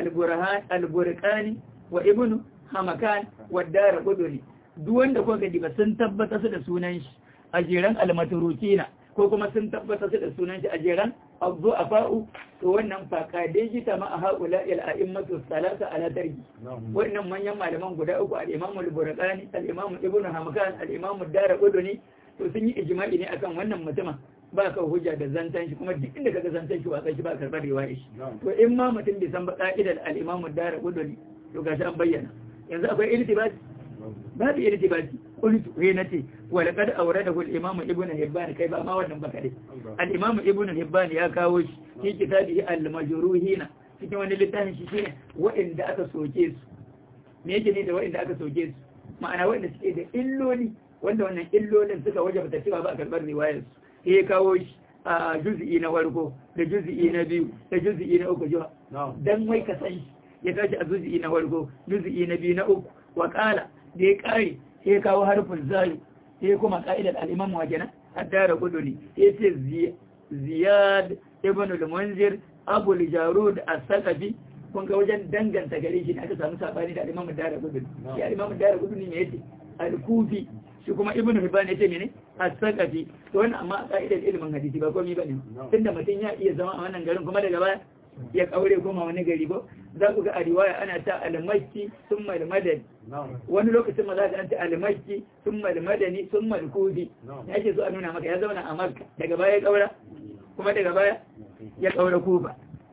al-Burqani wa ibnu Hamakan wa Darqutni duk wanda ko ga diba sun tabbata su da sunan shi a jiran al-maturukina ko kuma sun tabbata su da sunan shi a jiran az-zu'afa'u to wannan faka dai jita ma a haula al-a'immatu salasa ala tarki wannan manyan malaman guda uku al-Imam al-Burqani al-Imam ibnu Hamakan al-Imam ad-Darqutni to sun yi ijma'i ne akan wannan mutumin ba ka hujja da zantan shi kuma duk inda kaga zantan shi ba kai shi ba karbar riwaya shi to in ma mutum bai san ba ka'idar al-Imam ad-Darqutni to gashi an bayyana yanzu akwai iltibas babu iltibasi qultu hinati wa laqad awradahu al-Imam Ibn Hibban kai ba ma wannan ba kade al-Imam Ibn Hibban ya kawo shi fi kitabihi al-majruhina cikin wani littafin shi shine wa'inda aka soke su me yake ne da wa'inda aka soke su ma'ana wa'inda suke da illoli wanda wannan illolin suka wajabta cewa ba a karbar riwayar su ya kawo shi a juz'i na farko da juz'i na biyu da juz'i na uku jiwa dan wai ka san shi ya kashi a juz'i na farko juz'i na biyu na uku wa qala da ya kare sai ya kawo harfin zai sai kuma ka'idar al-Imam wa kenan ad-Darqutni sai ce Ziyad ibn al-Munzir Abu al-Jarud as-Saqafi kun ga wajen danganta gare shi ne aka samu sabani da al-Imam ad-Darqutni shi al-Imam ad-Darqutni ne yace al-Kufi shi kuma Ibn Hibban yace mene as-Saqafi to wannan amma ka'idar ilimin hadisi ba komai bane tunda mutun ya iya zama a wannan garin kuma daga baya ya kaure kuma wani gari ba za ku ga a riwaya ana ta al-Makki thumma al-Madani wani lokacin ma za ka anta al-Makki thumma al-Madani thumma al-Kufi yake so a nuna maka ya zauna a Makka daga baya ya kaura kuma daga baya ya kaura Kufa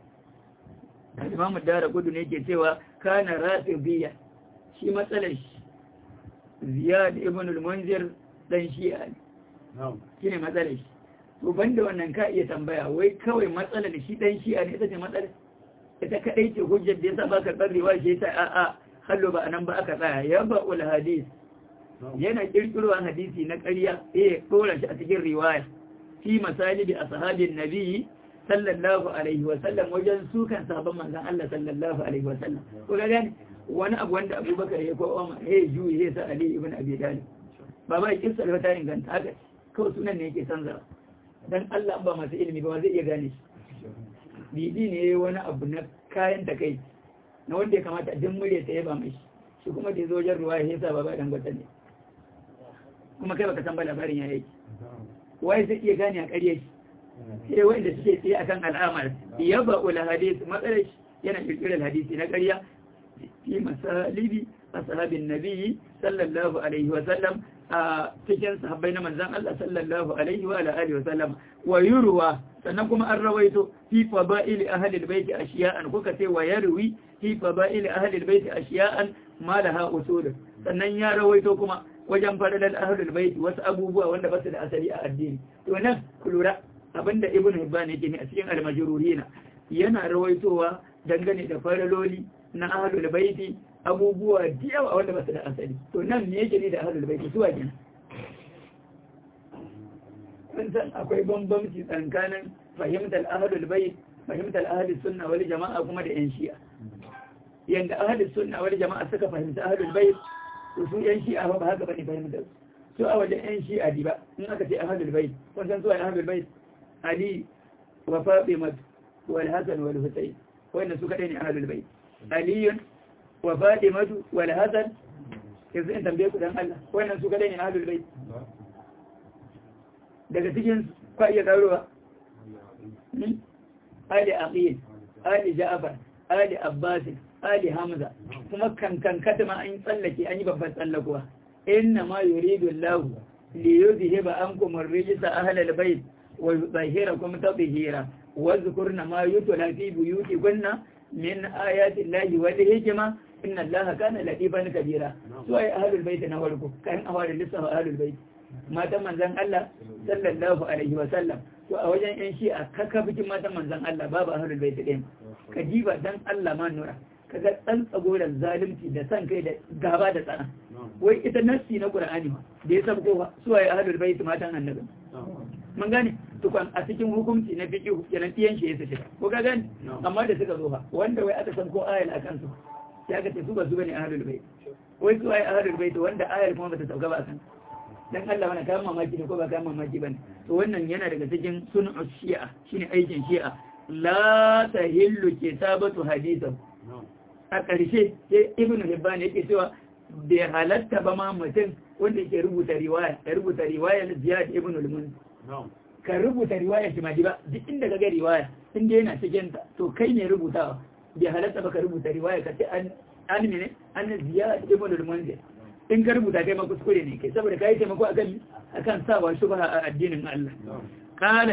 Imam ad-Darqutni yake cewa kana rafidiyya shi matsalar shi Ziyad ibn al-Munzir dan Shi'a shine matsalar shi to banda wannan ka iya tambaya wai kawai matsalar shi dan Shi'a ne ita ce matsalar ita kadai ce hujjar da yasa ba ka karbi wa shi ta a'a hallo ba anan ba aka tsaya ya ba ul hadis yana kirkirowa hadisi na ƙarya dora shi a cikin riwaya fi masalibi ashabin nabi sallallahu alaihi wa sallam wajen sukan sahabban manzon Allah sallallahu alaihi wa sallam ko ga gani wani abu wanda Abubakar ya ko Umar ya juyi ya sa Ali ibn Abi Talib ba ba kissa da ta inganta haka kawai sunan ne yake canza dan Allah ba masu ilimi ba zai iya gane shi bibi ne wani abu na kayan takai na wanda ya kamata a jin murya ta yaba mai shi kuma da zo wajen ruwa ya sa baba dan gwata ne kuma kai baka san ba labarin ya yake wai zai iya gane a ƙarya shi sai wanda suke tsaye akan al'amar yaba ul hadith matsalar yana kirkirar hadisi na ƙarya fi masalibi ashabin nabiyyi sallallahu alaihi wa sallam a cikin sahabbai na manzon Allah sallallahu alaihi wa alihi wa sallam wa yurwa sannan kuma an rawaito fi fada'il ahli albayt ashiya'an kuka ce wa yarwi fi fada'il ahli albayt ashiya'an ma laha usul sannan ya rawaito kuma wajen fadalar ahli albayt wasu abubuwa wanda ba su da asali a addini to nan ku lura abinda ibnu hibban yake ne a cikin al-majrurina yana rawaitowa dangane da faraloli na ahlul baiti abubuwa da yawa wanda ba su da asali to nan ne yake ne da ahlul baiti zuwa gina kun san akwai bambamci tsakanin fahimtar ahlul bait fahimtar ahlus sunna wal jama'a kuma da yan shi'a yanda ahlus sunna wal jama'a suka fahimta ahlul bait su yan shi'a ba haka bane fahimtar su a wajen yan shi'a ba in aka ce ahlul bait kun san zuwa ahlul bait ali wa fatima wal hasan wal husayn wanda su kadai ne ahlul bait aliyun wa fatimatu wal hasan yanzu in tambaye ku dan Allah wannan su kadai ne ahlul bait daga cikin fa iya karuwa ali aqil ali ja'far ali abbas ali hamza kuma kankan katama an tsallake an yi babban tsallakuwa inna ma yuridu Allah li yuzhiba ankum ar-rijsa ahlal bait wa yutahhirakum tatheera wa dhkurna ma yutla fi buyutikunna min ayati Allahi wal hikma inna Allaha kana latifan kabira su ay ahlul bait na farko kan awarin lissafa ahlul bait matan manzon Allah sallallahu alaihi wa sallam to a wajen yan shi'a kaka bikin matan manzon Allah babu ahlul bait din kajiba dan Allah ma nura kaga dan tsagoran zalunci da san kai da gaba da tsana wai ita nassi na Qur'ani ma da ya sabko su ay ahlul bait matan annabi mun gane tukwan a cikin hukunci na fiqh kenan tiyan shi yasa shiga ko ga gani amma da suka zo fa wanda wai aka san ko ayal akan su ya ga su ba su bane ahlul bait wai su ay ahlul bait wanda ayal kuma bata sauka ba akan dan Allah wannan kan mamaki ne ko ba kan mamaki bane to wannan yana daga cikin sun'u shi'a shine aikin shi'a la tahillu kitabatu hadithan a ƙarshe sai ibn hibban yake cewa bai halatta ba ma mutum wanda yake rubuta riwaya na ziyad ibn al-munzir ka rubuta riwaya shi ma ba duk inda ka ga riwaya inda yana cikin ta to kai ne rubutawa bai halatta ba ka rubuta riwaya ka ce an ne an ziyad ibn al-munzir in ka rubuta kai ma kuskure ne kai saboda kai taimako akan sawa shubha a addinin Allah qala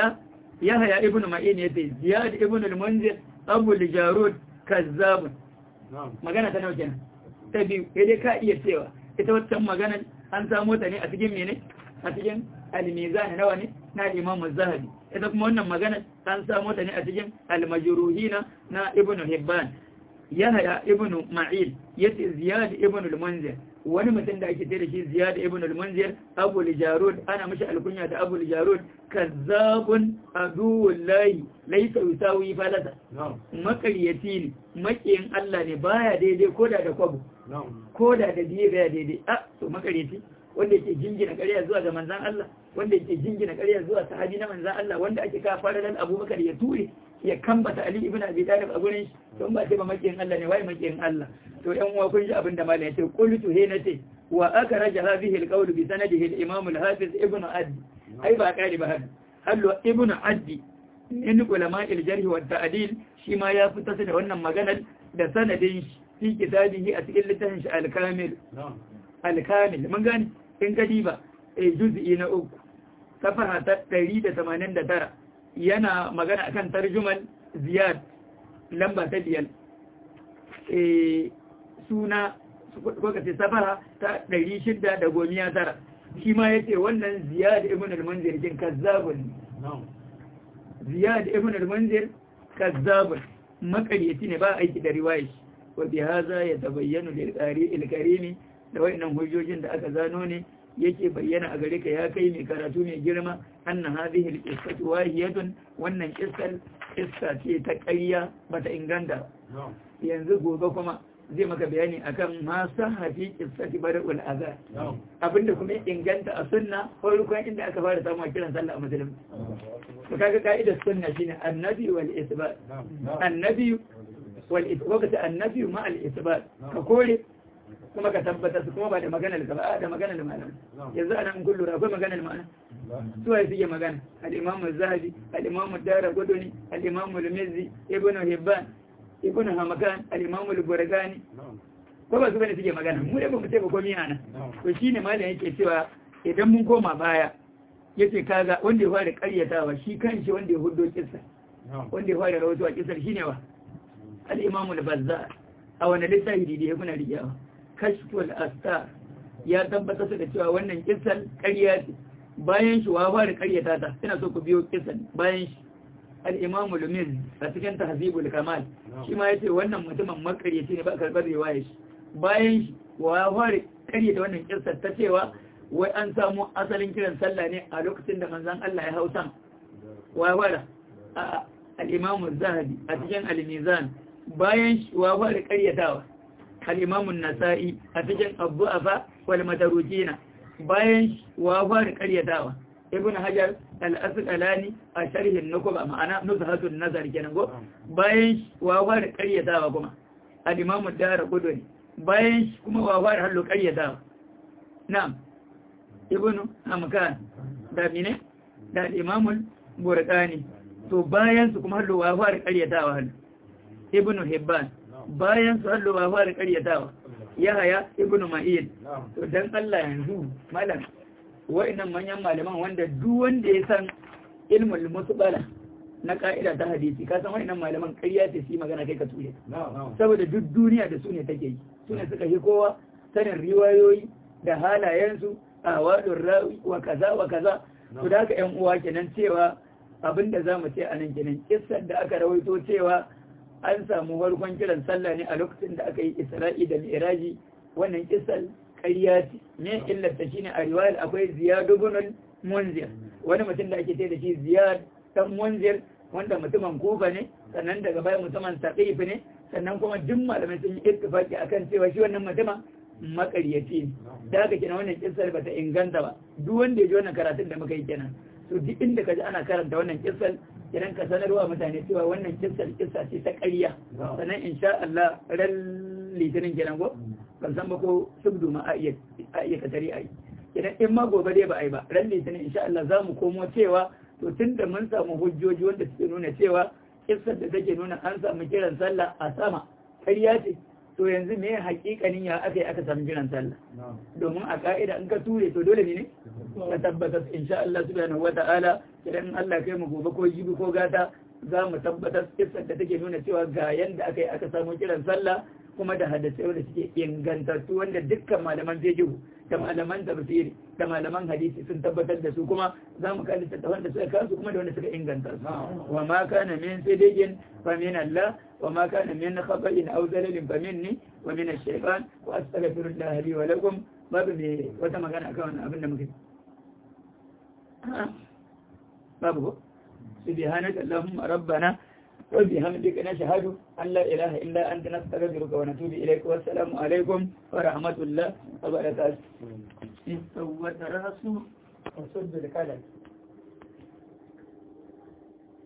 yahya ibn ma'in yace ziyad ibn al-munzir abu al-jarud kazzab magana ta nauke ta biyu dai ka iya cewa ita wannan magana an samu ta ne a cikin mene a cikin al-mizan nawa ne na Imam Az-Zahabi ita kuma wannan magana an samu ta ne a cikin al-majruhina na Ibn Hibban Yahya ibn Ma'in yace Ziyad ibn al-Munzir wani mutum da ake tare shi Ziyad ibn al-Munzir Abu al-Jarud ana mishi alkunya da Abu al-Jarud kazzabun aduwallahi laysa yusawi falata makariyati ne makiyin Allah ne baya daidai koda da kwabo koda da biye baya daidai to makariyati wanda yake jingina ƙarya zuwa ga manzan Allah wanda yake jingina ƙarya zuwa sahabi na manzan Allah wanda ake ka fara dan Abubakar ya ture ya kambata Ali ibn Abi Talib a gurin shi don ba sai ba makiyin Allah ne wai makiyin Allah to ɗan uwa kun ji abin da malam yace qultu he nace wa akraja hadhihi alqawl bi sanadihi al-imam al-hafiz ibn Addi ai ba kari ba hallo ibn Addi in ulama al-jarh wa ta'dil shi ma ya fita da wannan maganar da sanadin shi fi kitabihi a cikin littafin shi al-kamil al-kamil mun gani in ka diba juz'i na 3 safaha ta 189 yana magana akan tarjuman Ziyad lamba ta 5 suna ko kace safaha ta 619 shi ma yace wannan Ziyad ibn al-Munzir kin kazzabun Ziyad ibn al-Munzir kazzabun makaryaci ne ba aiki da riwaya wa bi hadha yatabayyanu lil qari'il karimi da wayannan hujjojin da aka zano ne yake bayyana a gare ka ya kai mai karatu mai girma anna hadhihi al-qissatu wahiyatun wannan qissa ce ta ƙarya bata inganta yanzu gobe kuma zai maka bayani akan ma sahabi qissati badul azan abinda kuma inganta a sunna farkon inda aka fara samu kiran sallah a musulunci to kaga kaidar sunna shine annabi wal isbat annabi wal isbat annabi ma al isbat ka kore kuma ka tabbata su kuma ba da maganar ka ba da maganar malam yanzu anan kullu akwai maganar ma'ana su ai suke magana al-imam az-zahabi al-imam ad-darqutni al-imam al-mizzi ibn hibban ibn hamakan al-imam al-burgani ko ba su bane suke magana mu da ba mu ce ba komai ana to shine malam yake cewa idan mun koma baya yace kaga wanda ya fara ƙaryatawa shi kanshi wanda ya huddo kissa wanda ya fara rawaito a kissar shine wa al-imam al-bazzar a wannan littafi da ya kuna riyawa kashful astar ya tabbatar da cewa wannan kissar ƙarya ce bayan shi wa fara ƙaryata ta ina so ku biyo kissar bayan shi al-imam al-miz a cikin tahzibul kamal shi ma yace wannan mutumin makaryaci ne ba karbar riwaya shi bayan shi wa fara ƙaryata wannan kissar ta cewa wai an samu asalin kiran sallah ne a lokacin da manzon Allah ya hausa wa fara al-imam az-zahabi a cikin al-mizan bayan shi wa fara ƙaryatawa al-imam an-nasa'i a cikin abu-afa wal matarujina bayan wa fara ƙaryatawa ibn hajar al-asqalani a sharhin nukuba ma'ana nuzhatun nazar kenan go bayan wa fara ƙaryatawa kuma al-imam ad-darqutni bayan kuma wa fara hallo ƙaryatawa na'am ibn hamkan da mine da al-imam al-burqani to bayan su kuma hallo wa fara ƙaryatawa hallo ibn hibban bayan su hallo ba fara karyatawa yahaya ibnu ma'in to dan Allah yanzu malam wa'annan manyan malaman wanda duk wanda ya san ilmul musbala na ka'ida ta hadisi ka san wa'annan malaman ƙarya ce su magana kai ka ture saboda duk duniya da su ne take yi su ne suka yi kowa sanin riwayoyi da halayensu a wadun rawi wa kaza wa kaza to da haka ƴan uwa kenan cewa abinda zamu ce anan kenan kissar da aka rawaito cewa an samu farkon kiran sallah ne a lokacin da aka yi isra'i da mi'raji wannan kisan ƙarya ce ne illarta shine a riwayar akwai ziyad ibn munzir wani mutum da ake ce da shi ziyad dan munzir wanda mutumin kufa ne sannan daga baya mutumin saqif ne sannan kuma duk malamai sun yi ittifaqi akan cewa shi wannan mutumin makaryaci ne da haka kenan wannan kissar bata inganta ba duk wanda ya ji wannan karatun da muka yi kenan to duk inda kaji ana karanta wannan kissar idan ka sanarwa mutane cewa wannan kissa ce ta ƙarya sannan insha Allah ran litinin kenan go ban san ba ko subdu ma a iya katari ai idan in ma gobe dai ba ai ba ran litinin insha Allah za mu komo cewa to tunda mun samu hujjoji wanda suke nuna cewa kissar da take nuna an samu kiran sallah a sama ƙarya ce to yanzu me hakikanin ya aka yi aka samu kiran sallah domin a ka'ida in ka ture to dole ne ka tabbatar insha Allah subhanahu wata'ala idan Allah kai mu gobe ko jibi ko gata za mu tabbatar kissar da take nuna cewa ga yanda aka yi aka samu kiran sallah kuma da hadisai wanda suke ingantattu wanda dukkan malaman fiqh da malaman tafsiri da malaman hadisi sun tabbatar da su kuma za mu kalli tattafan da suka kasu kuma da wanda suka inganta su wa ma kana min sidiqin fa min Allah wa ma kana min khata'in aw zalalin fa minni wa min ash-shaytan wa astaghfirullah li wa lakum babu me wata magana akan abin da muke babu subhanaka allahumma rabbana وبحمدك نشهد أن لا إله إلا أنت نستغفرك ونتوب إليك والسلام عليكم ورحمة الله وبركاته. استوت رأسه وسد الكلام